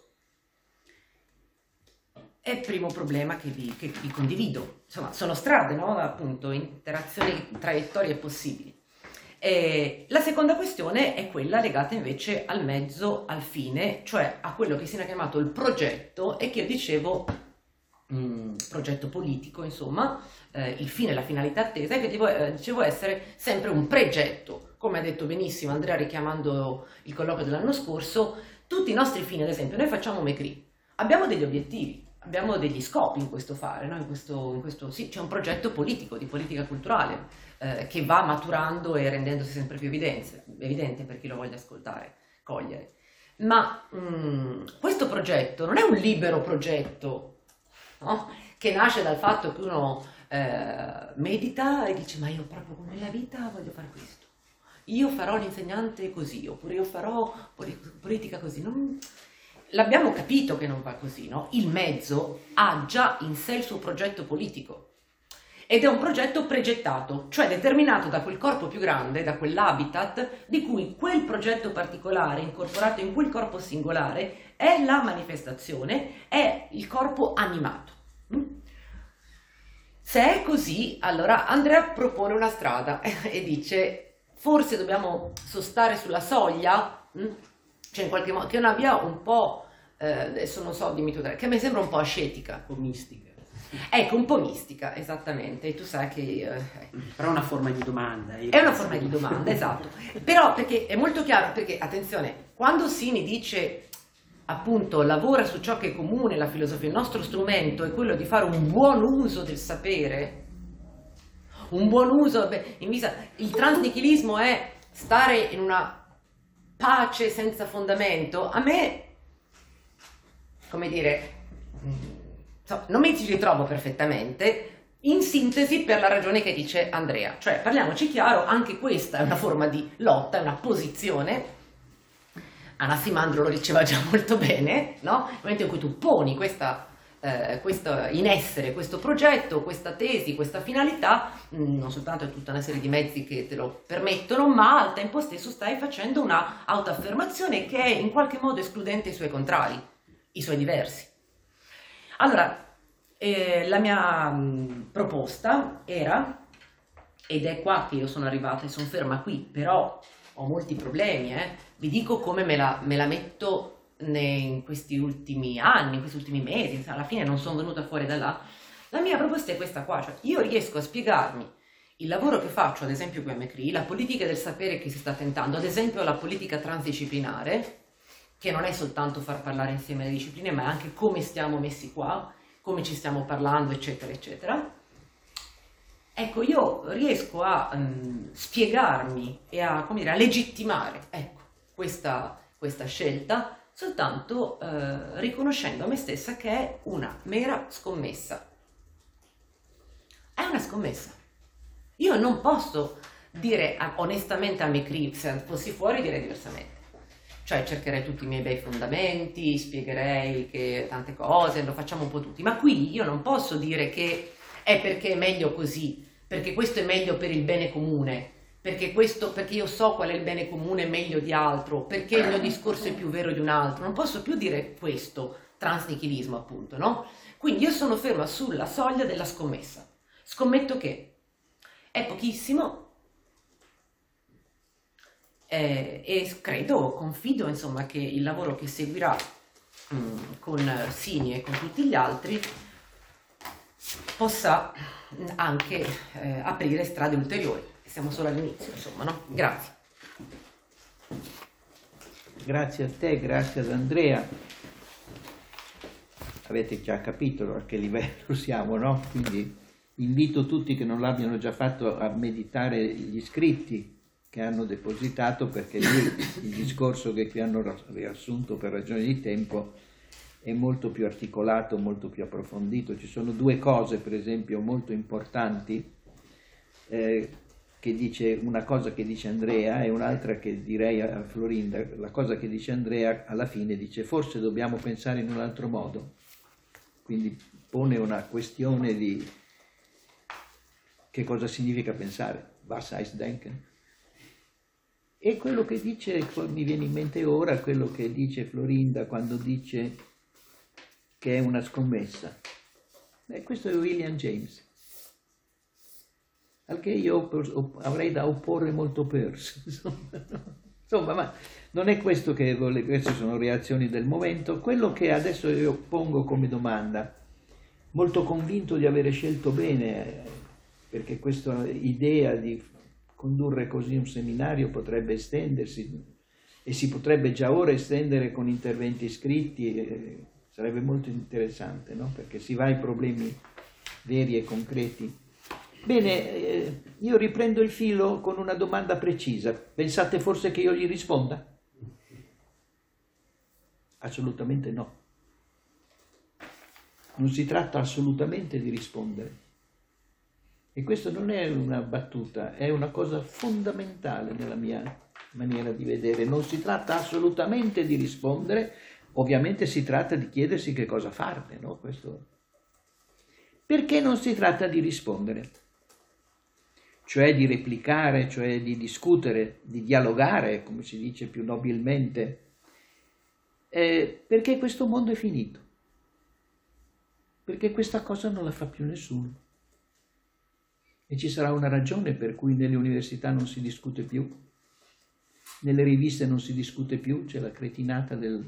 È il primo problema che vi, che vi condivido. Insomma, sono strade, no? Appunto, interazioni, traiettorie possibili. E la seconda questione è quella legata invece al mezzo, al fine, cioè a quello che si è chiamato il progetto e che io dicevo, mh, progetto politico, insomma, eh, il fine, la finalità attesa, e che devo, eh, dicevo essere sempre un pregetto. Come ha detto benissimo Andrea richiamando il colloquio dell'anno scorso, tutti i nostri fini, ad esempio, noi facciamo Mecri, abbiamo degli obiettivi, abbiamo degli scopi in questo fare, no? in questo, in questo, sì, c'è un progetto politico, di politica culturale, eh, che va maturando e rendendosi sempre più evidente, evidente per chi lo voglia ascoltare, cogliere. Ma mh, questo progetto non è un libero progetto, no? Che nasce dal fatto che uno eh, medita e dice ma io proprio nella vita voglio fare questo, io farò l'insegnante così, oppure io farò politica così. Non... L'abbiamo capito che non va così, no? Il mezzo ha già in sé il suo progetto politico ed è un progetto pregettato, cioè determinato da quel corpo più grande, da quell'habitat di cui quel progetto particolare incorporato in quel corpo singolare è la manifestazione, è il corpo animato. Se è così, allora Andrea propone una strada e dice forse dobbiamo sostare sulla soglia, cioè in qualche modo, che è una via un po', eh, adesso non so, dimmi tu, che mi sembra un po' ascetica. Un po' mistica. Ecco, un po' mistica, esattamente, e tu sai che... Eh, Però è una forma di domanda. È una forma di domanda, esatto. Però perché è molto chiaro, perché attenzione, quando Sini dice appunto lavora su ciò che è comune, la filosofia, il nostro strumento è quello di fare un buon uso del sapere, un buon uso, beh, in vista, il transnichilismo è stare in una pace senza fondamento, a me, come dire, non mi ci ritrovo perfettamente, in sintesi per la ragione che dice Andrea, cioè parliamoci chiaro, anche questa è una forma di lotta, è una posizione. Anasimandro lo diceva già molto bene, no? Nel momento in cui tu poni questa, eh, questo, in essere questo progetto, questa tesi, questa finalità, mh, non soltanto è tutta una serie di mezzi che te lo permettono, ma al tempo stesso stai facendo una autoaffermazione che è in qualche modo escludente i suoi contrari, i suoi diversi. Allora, eh, la mia mh, proposta era, ed è qua che io sono arrivata e sono ferma qui, però ho molti problemi, eh. Vi dico come me la, me la metto in questi ultimi anni, in questi ultimi mesi, alla fine non sono venuta fuori da là. La mia proposta è questa qua, cioè io riesco a spiegarmi il lavoro che faccio, ad esempio qui a Mecri, la politica del sapere che si sta tentando, ad esempio la politica transdisciplinare, che non è soltanto far parlare insieme le discipline, ma è anche come stiamo messi qua, come ci stiamo parlando, eccetera, eccetera. Ecco, io riesco a um, spiegarmi e a, come dire, a legittimare, ecco, questa, questa scelta soltanto eh, riconoscendo a me stessa che è una mera scommessa. È una scommessa. Io non posso dire onestamente a Mecri, se fossi fuori direi diversamente. Cioè cercherei tutti i miei bei fondamenti, spiegherei che tante cose, lo facciamo un po' tutti. Ma qui io non posso dire che è perché è meglio così, perché questo è meglio per il bene comune, perché, questo, perché io so qual è il bene comune meglio di altro, perché il mio discorso è più vero di un altro. Non posso più dire questo, transnichilismo appunto, no? Quindi io sono ferma sulla soglia della scommessa. Scommetto che è pochissimo eh, e credo, confido insomma che il lavoro che seguirà mh, con Sini e con tutti gli altri possa anche eh, aprire strade ulteriori. Siamo solo all'inizio, insomma, no? Grazie. Grazie a te, grazie ad Andrea. Avete già capito a che livello siamo, no? Quindi invito tutti che non l'abbiano già fatto a meditare gli scritti che hanno depositato, perché lì il discorso che qui hanno riassunto per ragioni di tempo è molto più articolato, molto più approfondito. Ci sono due cose, per esempio, molto importanti, eh, che dice una cosa che dice Andrea e un'altra che direi a Florinda. La cosa che dice Andrea alla fine dice forse dobbiamo pensare in un altro modo, quindi pone una questione di, che che cosa significa pensare, was heißt denken. E quello che dice, mi viene in mente ora, quello che dice Florinda quando dice che è una scommessa. E questo è William James, al che io avrei da opporre molto perso. Insomma, ma non è questo che vuole, queste sono reazioni del momento. Quello che adesso io pongo come domanda, molto convinto di avere scelto bene, perché questa idea di condurre così un seminario potrebbe estendersi e si potrebbe già ora estendere con interventi scritti, eh, sarebbe molto interessante, no? Perché si va ai problemi veri e concreti. Bene, eh, io riprendo il filo con una domanda precisa. Pensate forse che io gli risponda? Assolutamente no. Non si tratta assolutamente di rispondere. E questo non è una battuta, è una cosa fondamentale nella mia maniera di vedere. Non si tratta assolutamente di rispondere, ovviamente si tratta di chiedersi che cosa farne, no? Questo... Perché non si tratta di rispondere? Cioè di replicare, cioè di discutere, di dialogare, come si dice più nobilmente, eh, perché questo mondo è finito, perché questa cosa non la fa più nessuno. E ci sarà una ragione per cui nelle università non si discute più, nelle riviste non si discute più, c'è la cretinata del...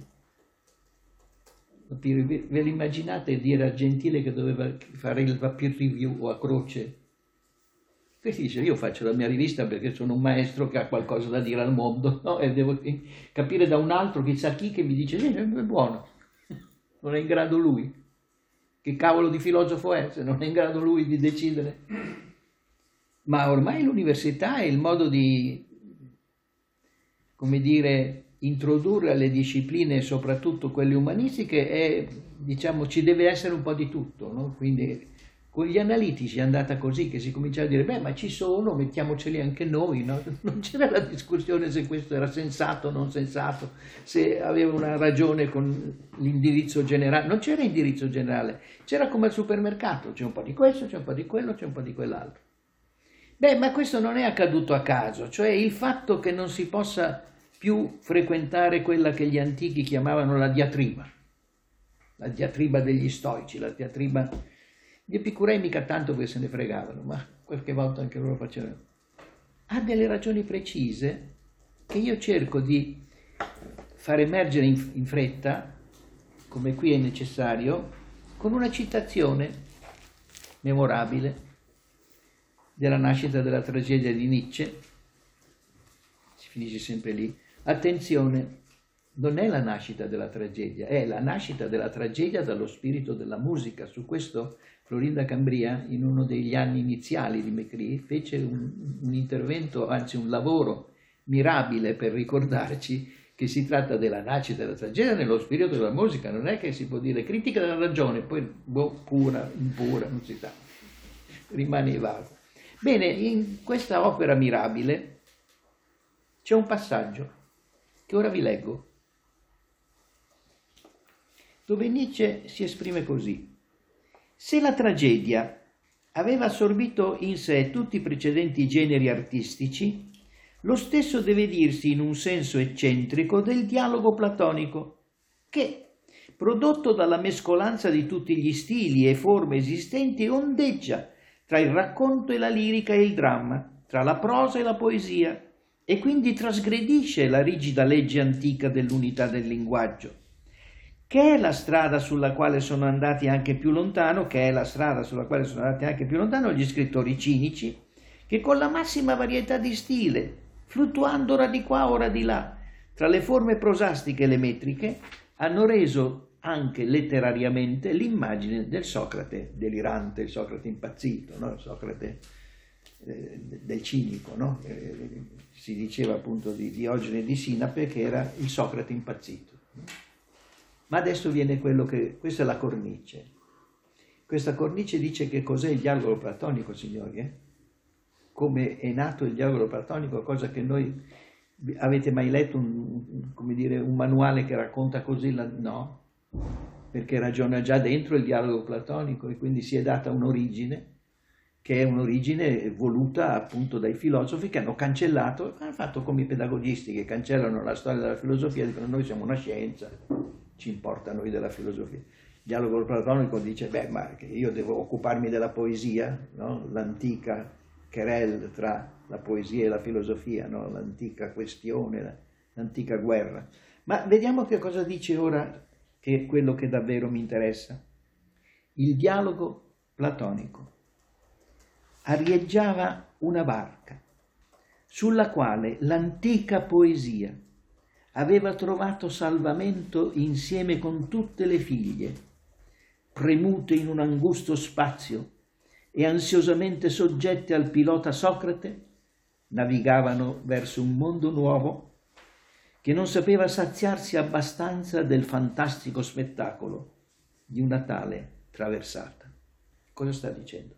Ve lo immaginate dire a Gentile che doveva fare il peer review o a Croce? Questi dice, io faccio la mia rivista perché sono un maestro che ha qualcosa da dire al mondo, no? E devo capire da un altro, chissà chi, che mi dice, sì, è buono, non è in grado lui. Che cavolo di filosofo è se non è in grado lui di decidere? Ma ormai l'università è il modo di, come dire, introdurre alle discipline, soprattutto quelle umanistiche, è, diciamo, ci deve essere un po' di tutto, no? Quindi con gli analitici è andata così, che si cominciava a dire, beh, ma ci sono, mettiamoceli anche noi, no? Non c'era la discussione se questo era sensato o non sensato, se aveva una ragione con l'indirizzo generale, non c'era indirizzo generale, c'era come al supermercato, c'è un po' di questo, c'è un po' di quello, c'è un po' di quell'altro. Beh, ma questo non è accaduto a caso, cioè il fatto che non si possa più frequentare quella che gli antichi chiamavano la diatriba, la diatriba degli stoici, la diatriba... Gli epicurei mica tanto che se ne fregavano, ma qualche volta anche loro facevano. Ha delle ragioni precise che io cerco di far emergere in, in fretta, come qui è necessario, con una citazione memorabile della nascita della tragedia di Nietzsche. Si finisce sempre lì. Attenzione, non è la nascita della tragedia, è la nascita della tragedia dallo spirito della musica. Su questo Florinda Cambria, in uno degli anni iniziali di Mécrit, fece un, un intervento, anzi un lavoro mirabile per ricordarci che si tratta della nascita della tragedia nello spirito della musica. Non è che si può dire critica della ragione, poi boh, pura, impura, non si sa, rimane vago. Bene, in questa opera mirabile c'è un passaggio che ora vi leggo, dove Nietzsche si esprime così: se la tragedia aveva assorbito in sé tutti i precedenti generi artistici, lo stesso deve dirsi in un senso eccentrico del dialogo platonico, che, prodotto dalla mescolanza di tutti gli stili e forme esistenti, ondeggia tra il racconto e la lirica e il dramma, tra la prosa e la poesia, e quindi trasgredisce la rigida legge antica dell'unità del linguaggio, che è la strada sulla quale sono andati anche più lontano, che è la strada sulla quale sono andati anche più lontano gli scrittori cinici, che con la massima varietà di stile, fluttuando ora di qua ora di là, tra le forme prosastiche e le metriche, hanno reso anche letterariamente l'immagine del Socrate delirante, il Socrate impazzito, no? Il Socrate eh, del cinico, no? Eh, si diceva appunto di Diogene di Sinape che era il Socrate impazzito. Ma adesso viene quello che... questa è la cornice. Questa cornice dice che cos'è il dialogo platonico, signori, eh? Come è nato il dialogo platonico, cosa che noi... Avete mai letto un, come dire, un manuale che racconta così? La... No, perché ragiona già dentro il dialogo platonico e quindi si è data un'origine che è un'origine voluta appunto dai filosofi che hanno cancellato, hanno fatto come i pedagogisti che cancellano la storia della filosofia, dicono noi siamo una scienza, ci importa a noi della filosofia. Il dialogo platonico dice, beh, ma io devo occuparmi della poesia, no? L'antica querelle tra la poesia e la filosofia, no? L'antica questione, l'antica guerra. Ma vediamo che cosa dice ora, che è quello che davvero mi interessa. Il dialogo platonico arieggiava una barca sulla quale l'antica poesia aveva trovato salvamento insieme con tutte le figlie, premute in un angusto spazio e ansiosamente soggette al pilota Socrate, navigavano verso un mondo nuovo che non sapeva saziarsi abbastanza del fantastico spettacolo di una tale traversata. Cosa sta dicendo?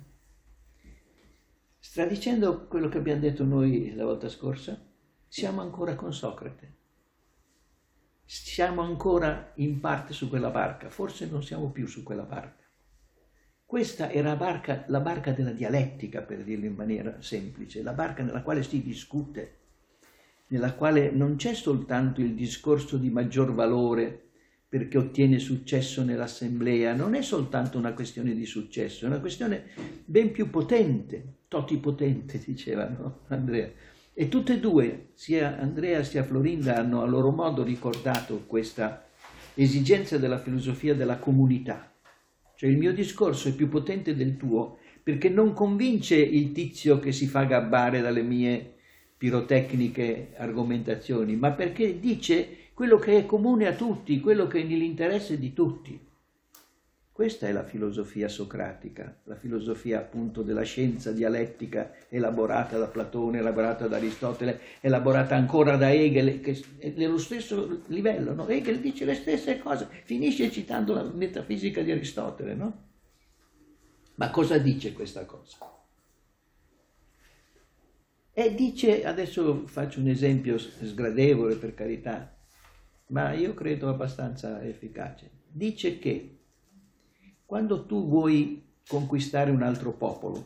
Sta dicendo quello che abbiamo detto noi la volta scorsa? Siamo ancora con Socrate. Siamo ancora in parte su quella barca, forse non siamo più su quella barca. Questa era la barca, la barca della dialettica, per dirlo in maniera semplice, la barca nella quale si discute, nella quale non c'è soltanto il discorso di maggior valore perché ottiene successo nell'assemblea, non è soltanto una questione di successo, è una questione ben più potente, totipotente, diceva, no? Andrea. E tutte e due, sia Andrea sia Florinda, hanno a loro modo ricordato questa esigenza della filosofia della comunità. Cioè il mio discorso è più potente del tuo perché non convince il tizio che si fa gabbare dalle mie pirotecniche argomentazioni, ma perché dice quello che è comune a tutti, quello che è nell'interesse di tutti. Questa è la filosofia socratica, la filosofia appunto della scienza dialettica elaborata da Platone, elaborata da Aristotele, elaborata ancora da Hegel, che è nello stesso livello, no? Hegel dice le stesse cose, finisce citando la metafisica di Aristotele, no? Ma cosa dice questa cosa? E dice, adesso faccio un esempio sgradevole per carità, ma io credo abbastanza efficace, dice che quando tu vuoi conquistare un altro popolo,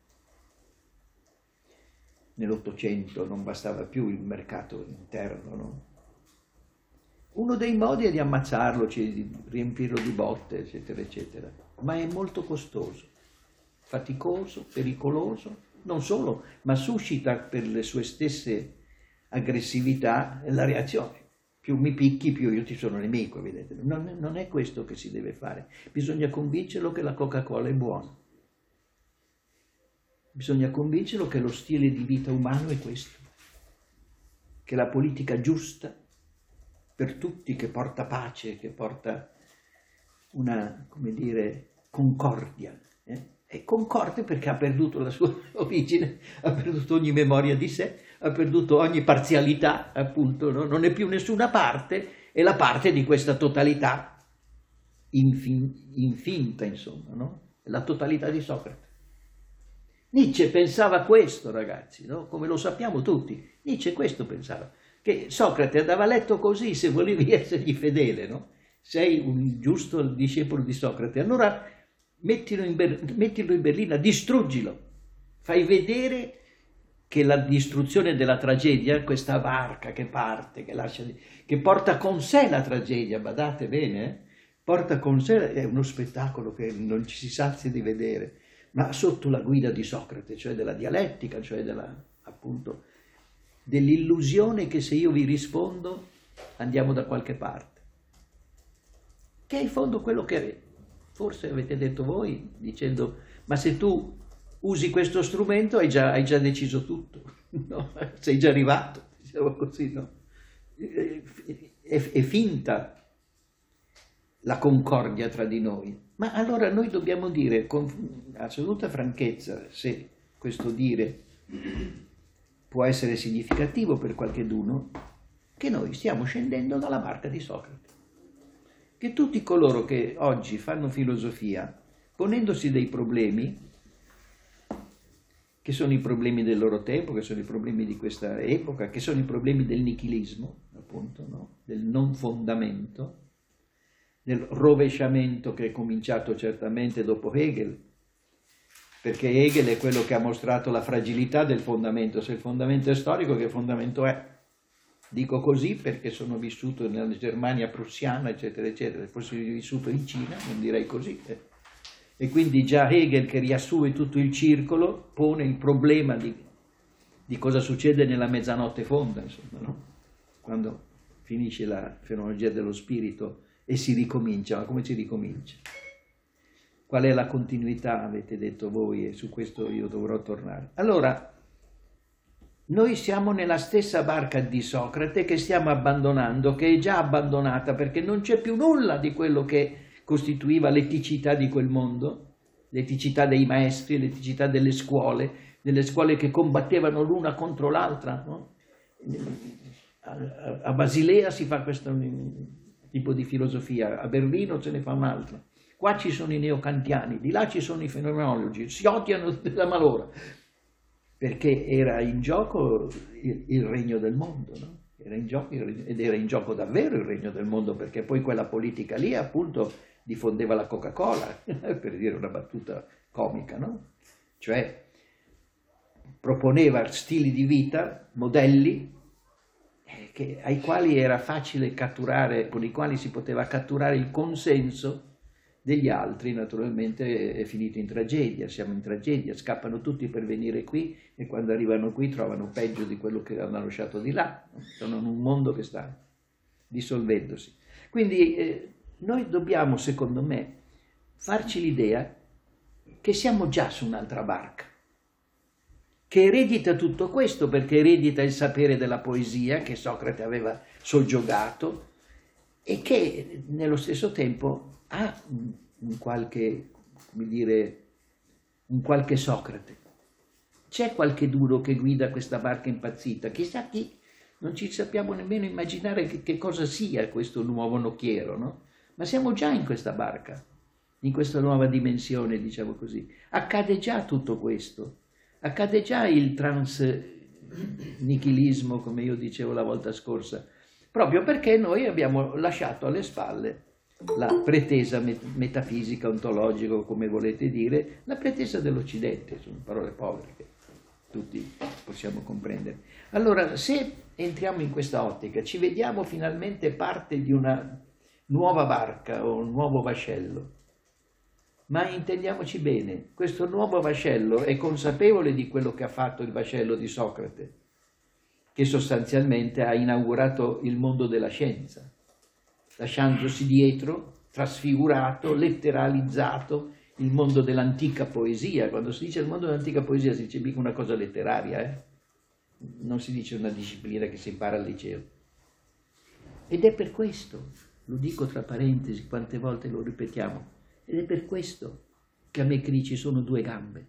nell'Ottocento non bastava più il mercato interno, no? Uno dei modi è di ammazzarlo, cioè di riempirlo di botte, eccetera, eccetera, ma è molto costoso, faticoso, pericoloso, non solo, ma suscita per le sue stesse aggressività la reazione. Più mi picchi, più io ti sono nemico, vedete. Non, non è questo che si deve fare. Bisogna convincerlo che la Coca-Cola è buona. Bisogna convincerlo che lo stile di vita umano è questo. Che la politica giusta per tutti, che porta pace, che porta una, come dire, concordia. Eh? È concorde perché ha perduto la sua origine, ha perduto ogni memoria di sé, ha perduto ogni parzialità, appunto, no? Non è più nessuna parte, è la parte di questa totalità infin, infinta, insomma, no? È la totalità di Socrate. Nietzsche pensava questo, ragazzi, no? Come lo sappiamo tutti. Nietzsche questo pensava, che Socrate andava letto così se volevi essergli fedele, no? Sei un giusto discepolo di Socrate, allora mettilo in, Ber- mettilo in berlina, distruggilo, fai vedere che la distruzione della tragedia, questa barca che parte, che, lascia, che porta con sé la tragedia, badate bene, eh? Porta con sé, è uno spettacolo che non ci si sazia di vedere, ma sotto la guida di Socrate, cioè della dialettica, cioè della, appunto, dell'illusione che se io vi rispondo andiamo da qualche parte, che è in fondo quello che forse avete detto voi, dicendo, ma se tu usi questo strumento hai già, hai già deciso tutto, no? Sei già arrivato, diciamo così, no? È, è finta la concordia tra di noi, ma allora noi dobbiamo dire con assoluta franchezza, se questo dire può essere significativo per qualcheduno, che noi stiamo scendendo dalla barca di Socrate, che tutti coloro che oggi fanno filosofia, ponendosi dei problemi, che sono i problemi del loro tempo, che sono i problemi di questa epoca, che sono i problemi del nichilismo, appunto, no? Del non fondamento, del rovesciamento che è cominciato certamente dopo Hegel, perché Hegel è quello che ha mostrato la fragilità del fondamento. Se il fondamento è storico, che fondamento è? Dico così perché sono vissuto nella Germania prussiana, eccetera, eccetera. Se fossi vissuto in Cina, non direi così. E quindi già Hegel, che riassume tutto il circolo, pone il problema di, di cosa succede nella mezzanotte fonda, insomma, no? Quando finisce la fenomenologia dello spirito e si ricomincia. Ma come si ricomincia? Qual è la continuità, avete detto voi, e su questo io dovrò tornare. Allora, noi siamo nella stessa barca di Socrate che stiamo abbandonando, che è già abbandonata, perché non c'è più nulla di quello che costituiva l'eticità di quel mondo, l'eticità dei maestri, l'eticità delle scuole, delle scuole che combattevano l'una contro l'altra, no? A Basilea si fa questo tipo di filosofia, a Berlino se ne fa un'altra. Qua ci sono i neocantiani, di là ci sono i fenomenologi, si odiano della malora, perché era in gioco il, il regno del mondo, no? Era in gioco, ed era in gioco davvero il regno del mondo, perché poi quella politica lì appunto diffondeva la Coca-Cola, per dire una battuta comica, no? Cioè proponeva stili di vita, modelli, che, ai quali era facile catturare, con i quali si poteva catturare il consenso degli altri. Naturalmente è finito in tragedia, siamo in tragedia, scappano tutti per venire qui e quando arrivano qui trovano peggio di quello che hanno lasciato di là, sono in un mondo che sta dissolvendosi. Quindi eh, noi dobbiamo, secondo me, farci l'idea che siamo già su un'altra barca, che eredita tutto questo, perché eredita il sapere della poesia che Socrate aveva soggiogato e che nello stesso tempo ha un qualche, come dire, un qualche Socrate. C'è qualche duro che guida questa barca impazzita, chissà chi, non ci sappiamo nemmeno immaginare che, che cosa sia questo nuovo nocchiero, no? Ma siamo già in questa barca, in questa nuova dimensione, diciamo così. Accade già tutto questo, accade già il transnichilismo, come io dicevo la volta scorsa, proprio perché noi abbiamo lasciato alle spalle la pretesa metafisica, ontologica, come volete dire, la pretesa dell'Occidente, sono parole povere che tutti possiamo comprendere. Allora, se entriamo in questa ottica, ci vediamo finalmente parte di una nuova barca o un nuovo vascello, ma intendiamoci bene, questo nuovo vascello è consapevole di quello che ha fatto il vascello di Socrate, che sostanzialmente ha inaugurato il mondo della scienza, lasciandosi dietro, trasfigurato, letteralizzato il mondo dell'antica poesia. Quando si dice il mondo dell'antica poesia si dice mica una cosa letteraria, eh? Non si dice una disciplina che si impara al liceo. Ed è per questo, lo dico tra parentesi, quante volte lo ripetiamo, ed è per questo che a Mecri ci sono due gambe,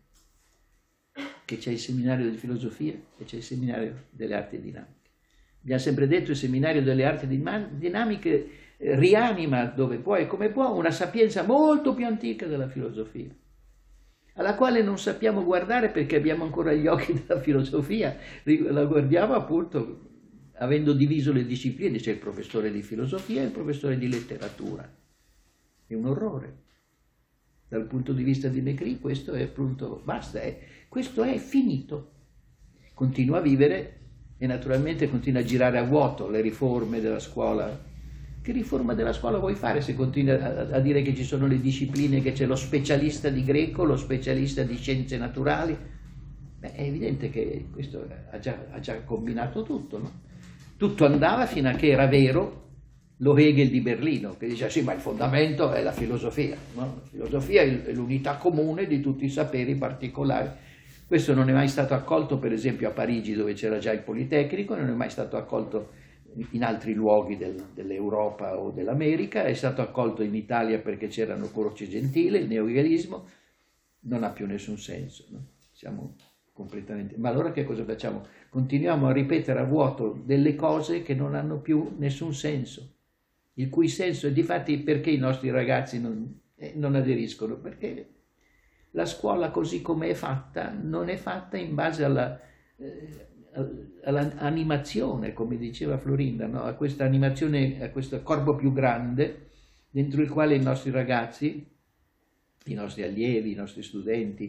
che c'è il seminario di filosofia e c'è il seminario delle arti dinamiche. Abbiamo sempre detto il seminario delle arti dinamiche rianima dove può e come può una sapienza molto più antica della filosofia, alla quale non sappiamo guardare perché abbiamo ancora gli occhi della filosofia, la guardiamo appunto avendo diviso le discipline, c'è il professore di filosofia e il professore di letteratura. È un orrore. Dal punto di vista di Mecri questo è appunto, basta, è, questo è finito. Continua a vivere e naturalmente continua a girare a vuoto le riforme della scuola. Che riforma della scuola vuoi fare se continui a, a dire che ci sono le discipline, che c'è lo specialista di greco, lo specialista di scienze naturali? Beh, è evidente che questo ha già, ha già combinato tutto, no? Tutto andava fino a che era vero lo Hegel di Berlino, che diceva sì, ma il fondamento è la filosofia, no? La filosofia è l'unità comune di tutti i saperi particolari. Questo non è mai stato accolto, per esempio, a Parigi, dove c'era già il Politecnico, non è mai stato accolto in altri luoghi del, dell'Europa o dell'America, è stato accolto in Italia perché c'erano Croce Gentile, il neohegelismo, non ha più nessun senso, no? Siamo completamente... Ma allora che cosa facciamo? Continuiamo a ripetere a vuoto delle cose che non hanno più nessun senso, il cui senso è difatti perché i nostri ragazzi non, eh, non aderiscono, perché la scuola così come è fatta non è fatta in base alla... Eh, all'animazione, come diceva Florinda, no? A questa animazione, a questo corpo più grande dentro il quale i nostri ragazzi, i nostri allievi, i nostri studenti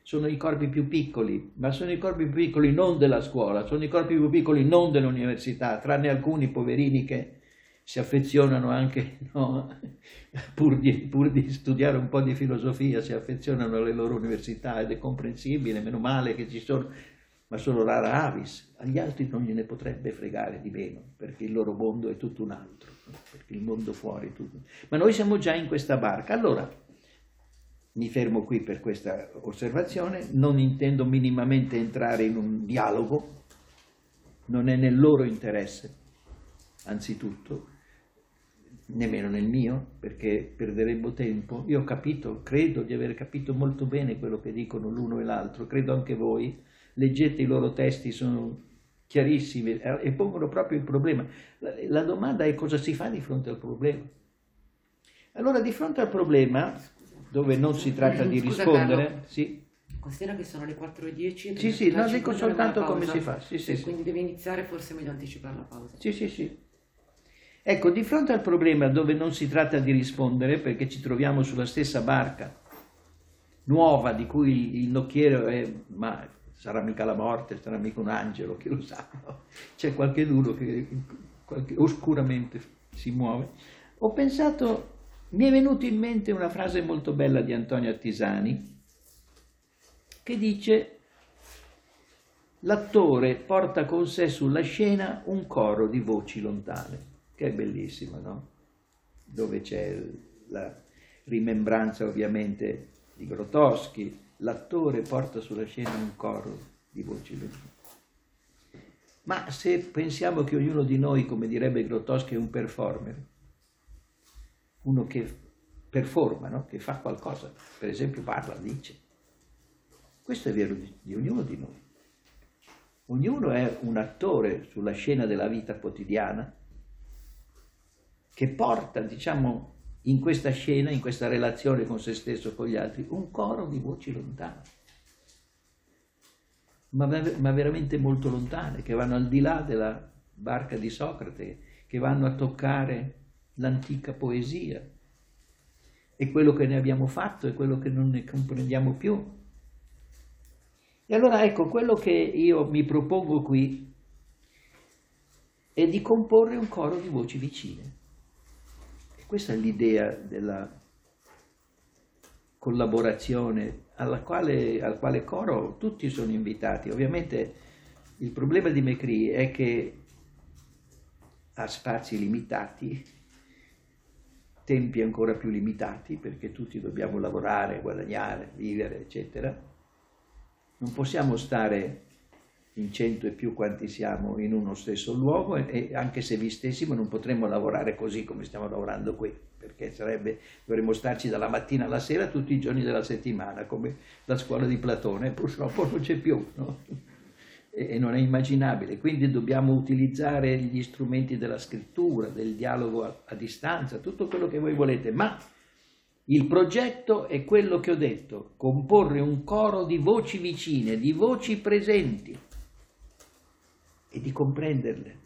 sono i corpi più piccoli, ma sono i corpi più piccoli non della scuola, sono i corpi più piccoli non dell'università, tranne alcuni poverini che si affezionano anche, no? pur, di, pur di studiare un po' di filosofia, si affezionano alle loro università, ed è comprensibile, meno male che ci sono, ma sono rara avis. Agli altri non gliene potrebbe fregare di meno, perché il loro mondo è tutto un altro, perché il mondo fuori è tutto. Ma noi siamo già in questa barca. Allora, mi fermo qui per questa osservazione, non intendo minimamente entrare in un dialogo, non è nel loro interesse, anzitutto, nemmeno nel mio, perché perderemmo tempo. Io ho capito, credo di aver capito molto bene quello che dicono l'uno e l'altro, credo anche voi, leggete i loro testi, sono chiarissimi e pongono proprio il problema. La, la domanda è cosa si fa di fronte al problema. Allora, di fronte al problema, dove non si tratta di Scusa, rispondere, Carlo, sì. Considera che sono le quattro e dieci. Sì, sì, no, dico soltanto come si fa. Sì, sì, e sì. quindi devi iniziare, forse è meglio anticipare la pausa. Sì, sì, sì. Ecco, di fronte al problema dove non si tratta di rispondere, perché ci troviamo sulla stessa barca nuova di cui il, il nocchiero è, ma sarà mica la morte, sarà mica un angelo, chi lo sa, no? C'è qualcheduno che qualche, oscuramente si muove. Ho pensato, mi è venuta in mente una frase molto bella di Antonio Attisani, che dice: l'attore porta con sé sulla scena un coro di voci lontane, che è bellissimo, no? Dove c'è la rimembranza ovviamente di Grotowski, l'attore porta sulla scena un coro di voci lontane. Ma se pensiamo che ognuno di noi, come direbbe Grotowski, è un performer, uno che performa, no? Che fa qualcosa, per esempio parla, dice, questo è vero di, di ognuno di noi. Ognuno è un attore sulla scena della vita quotidiana che porta, diciamo, in questa scena, in questa relazione con se stesso e con gli altri, un coro di voci lontane, ma, ma veramente molto lontane, che vanno al di là della barca di Socrate, che vanno a toccare l'antica poesia, e quello che ne abbiamo fatto e quello che non ne comprendiamo più. E allora ecco, quello che io mi propongo qui è di comporre un coro di voci vicine. E questa è l'idea della collaborazione alla quale, al quale coro tutti sono invitati. Ovviamente il problema di Mécré è che ha spazi limitati, tempi ancora più limitati, perché tutti dobbiamo lavorare, guadagnare, vivere, eccetera. Non possiamo stare in cento e più quanti siamo in uno stesso luogo, e anche se vi stessimo non potremmo lavorare così come stiamo lavorando qui, perché sarebbe, dovremmo starci dalla mattina alla sera tutti i giorni della settimana, come la scuola di Platone, purtroppo non c'è più, no? e, e non è immaginabile. Quindi dobbiamo utilizzare gli strumenti della scrittura, del dialogo a, a distanza, tutto quello che voi volete, ma il progetto è quello che ho detto: comporre un coro di voci vicine, di voci presenti, e di comprenderle.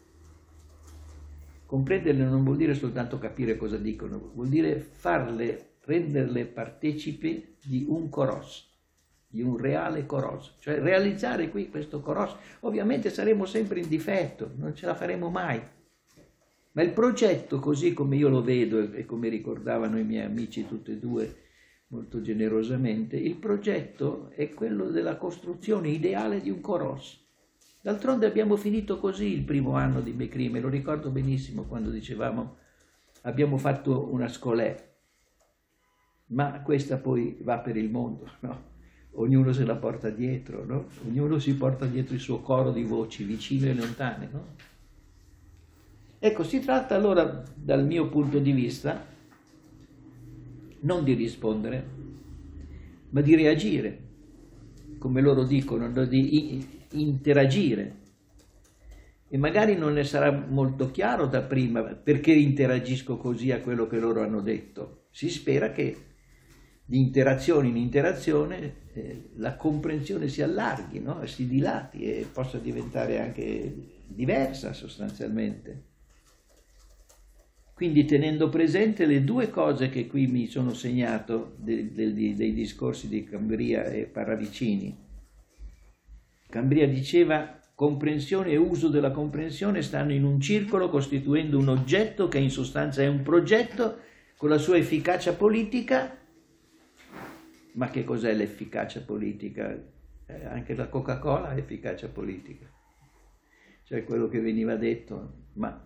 Comprenderle non vuol dire soltanto capire cosa dicono, vuol dire farle, renderle partecipi di un coros, di un reale coros, cioè realizzare qui questo coros. Ovviamente saremo sempre in difetto, non ce la faremo mai, ma il progetto, così come io lo vedo e come ricordavano i miei amici tutti e due molto generosamente, il progetto è quello della costruzione ideale di un coros. D'altronde abbiamo finito così il primo anno di Mécré, me lo ricordo benissimo quando dicevamo abbiamo fatto una scolè, ma questa poi va per il mondo, no? Ognuno se la porta dietro, no? Ognuno si porta dietro il suo coro di voci, vicine e lontane, no? Ecco, si tratta allora, dal mio punto di vista, non di rispondere, ma di reagire, come loro dicono, di interagire. E magari non ne sarà molto chiaro da prima perché interagisco così a quello che loro hanno detto. Si spera che di interazione in interazione eh, la comprensione si allarghi, no? Si dilati e possa diventare anche diversa sostanzialmente. Quindi tenendo presente le due cose che qui mi sono segnato de, de, de, dei discorsi di Cambria e Paravicini. Cambria diceva: comprensione e uso della comprensione stanno in un circolo costituendo un oggetto che in sostanza è un progetto con la sua efficacia politica. Ma che cos'è l'efficacia politica? Eh, anche la Coca-Cola ha efficacia politica. Cioè quello che veniva detto, ma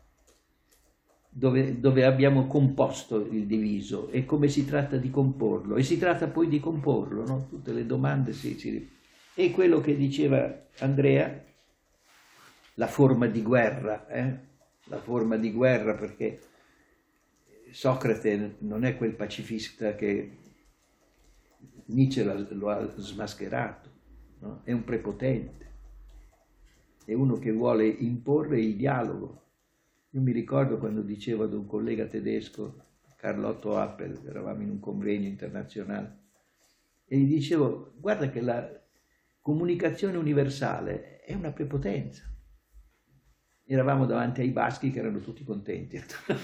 dove, dove abbiamo composto il diviso e come si tratta di comporlo? E si tratta poi di comporlo, no? Tutte le domande si... si... E quello che diceva Andrea, la forma di guerra, eh? La forma di guerra, perché Socrate non è quel pacifista che Nietzsche lo ha smascherato, no? È un prepotente, è uno che vuole imporre il dialogo. Io mi ricordo quando dicevo ad un collega tedesco, Carlotto Appel, eravamo in un convegno internazionale, e gli dicevo: guarda che la comunicazione universale è una prepotenza. Eravamo davanti ai baschi che erano tutti contenti.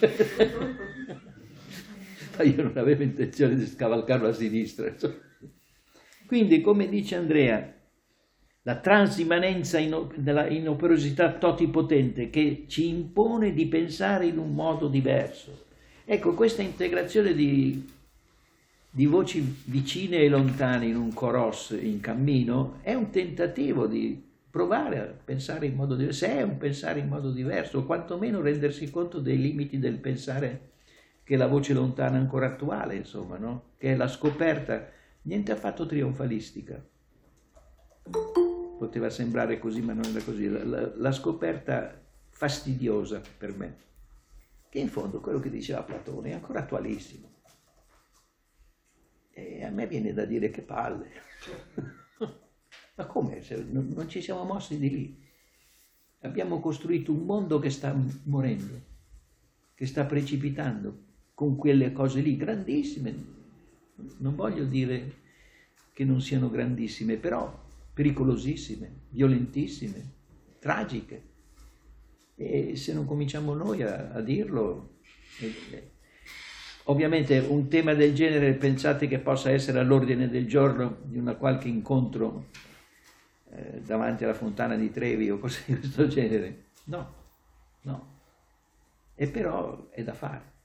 Ma io non avevo intenzione di scavalcarlo a sinistra. Quindi, come dice Andrea, la transimmanenza inoperosità totipotente che ci impone di pensare in un modo diverso. Ecco, questa integrazione di, di voci vicine e lontane in un coros in cammino è un tentativo di provare a pensare in modo diverso, se è un pensare in modo diverso, o quantomeno rendersi conto dei limiti del pensare che è la voce lontana ancora attuale, insomma, no? Che è la scoperta, niente affatto trionfalistica. Poteva sembrare così, ma non era così. La, la, la scoperta fastidiosa per me, che in fondo quello che diceva Platone è ancora attualissimo. E a me viene da dire che palle. Ma come? Non, non ci siamo mossi di lì. Abbiamo costruito un mondo che sta morendo, che sta precipitando, con quelle cose lì, grandissime. Non voglio dire che non siano grandissime, però pericolosissime, violentissime, tragiche. E se non cominciamo noi a, a dirlo... Eh, ovviamente un tema del genere pensate che possa essere all'ordine del giorno di una qualche incontro eh, davanti alla fontana di Trevi o cose di questo genere? No, no. E però è da fare.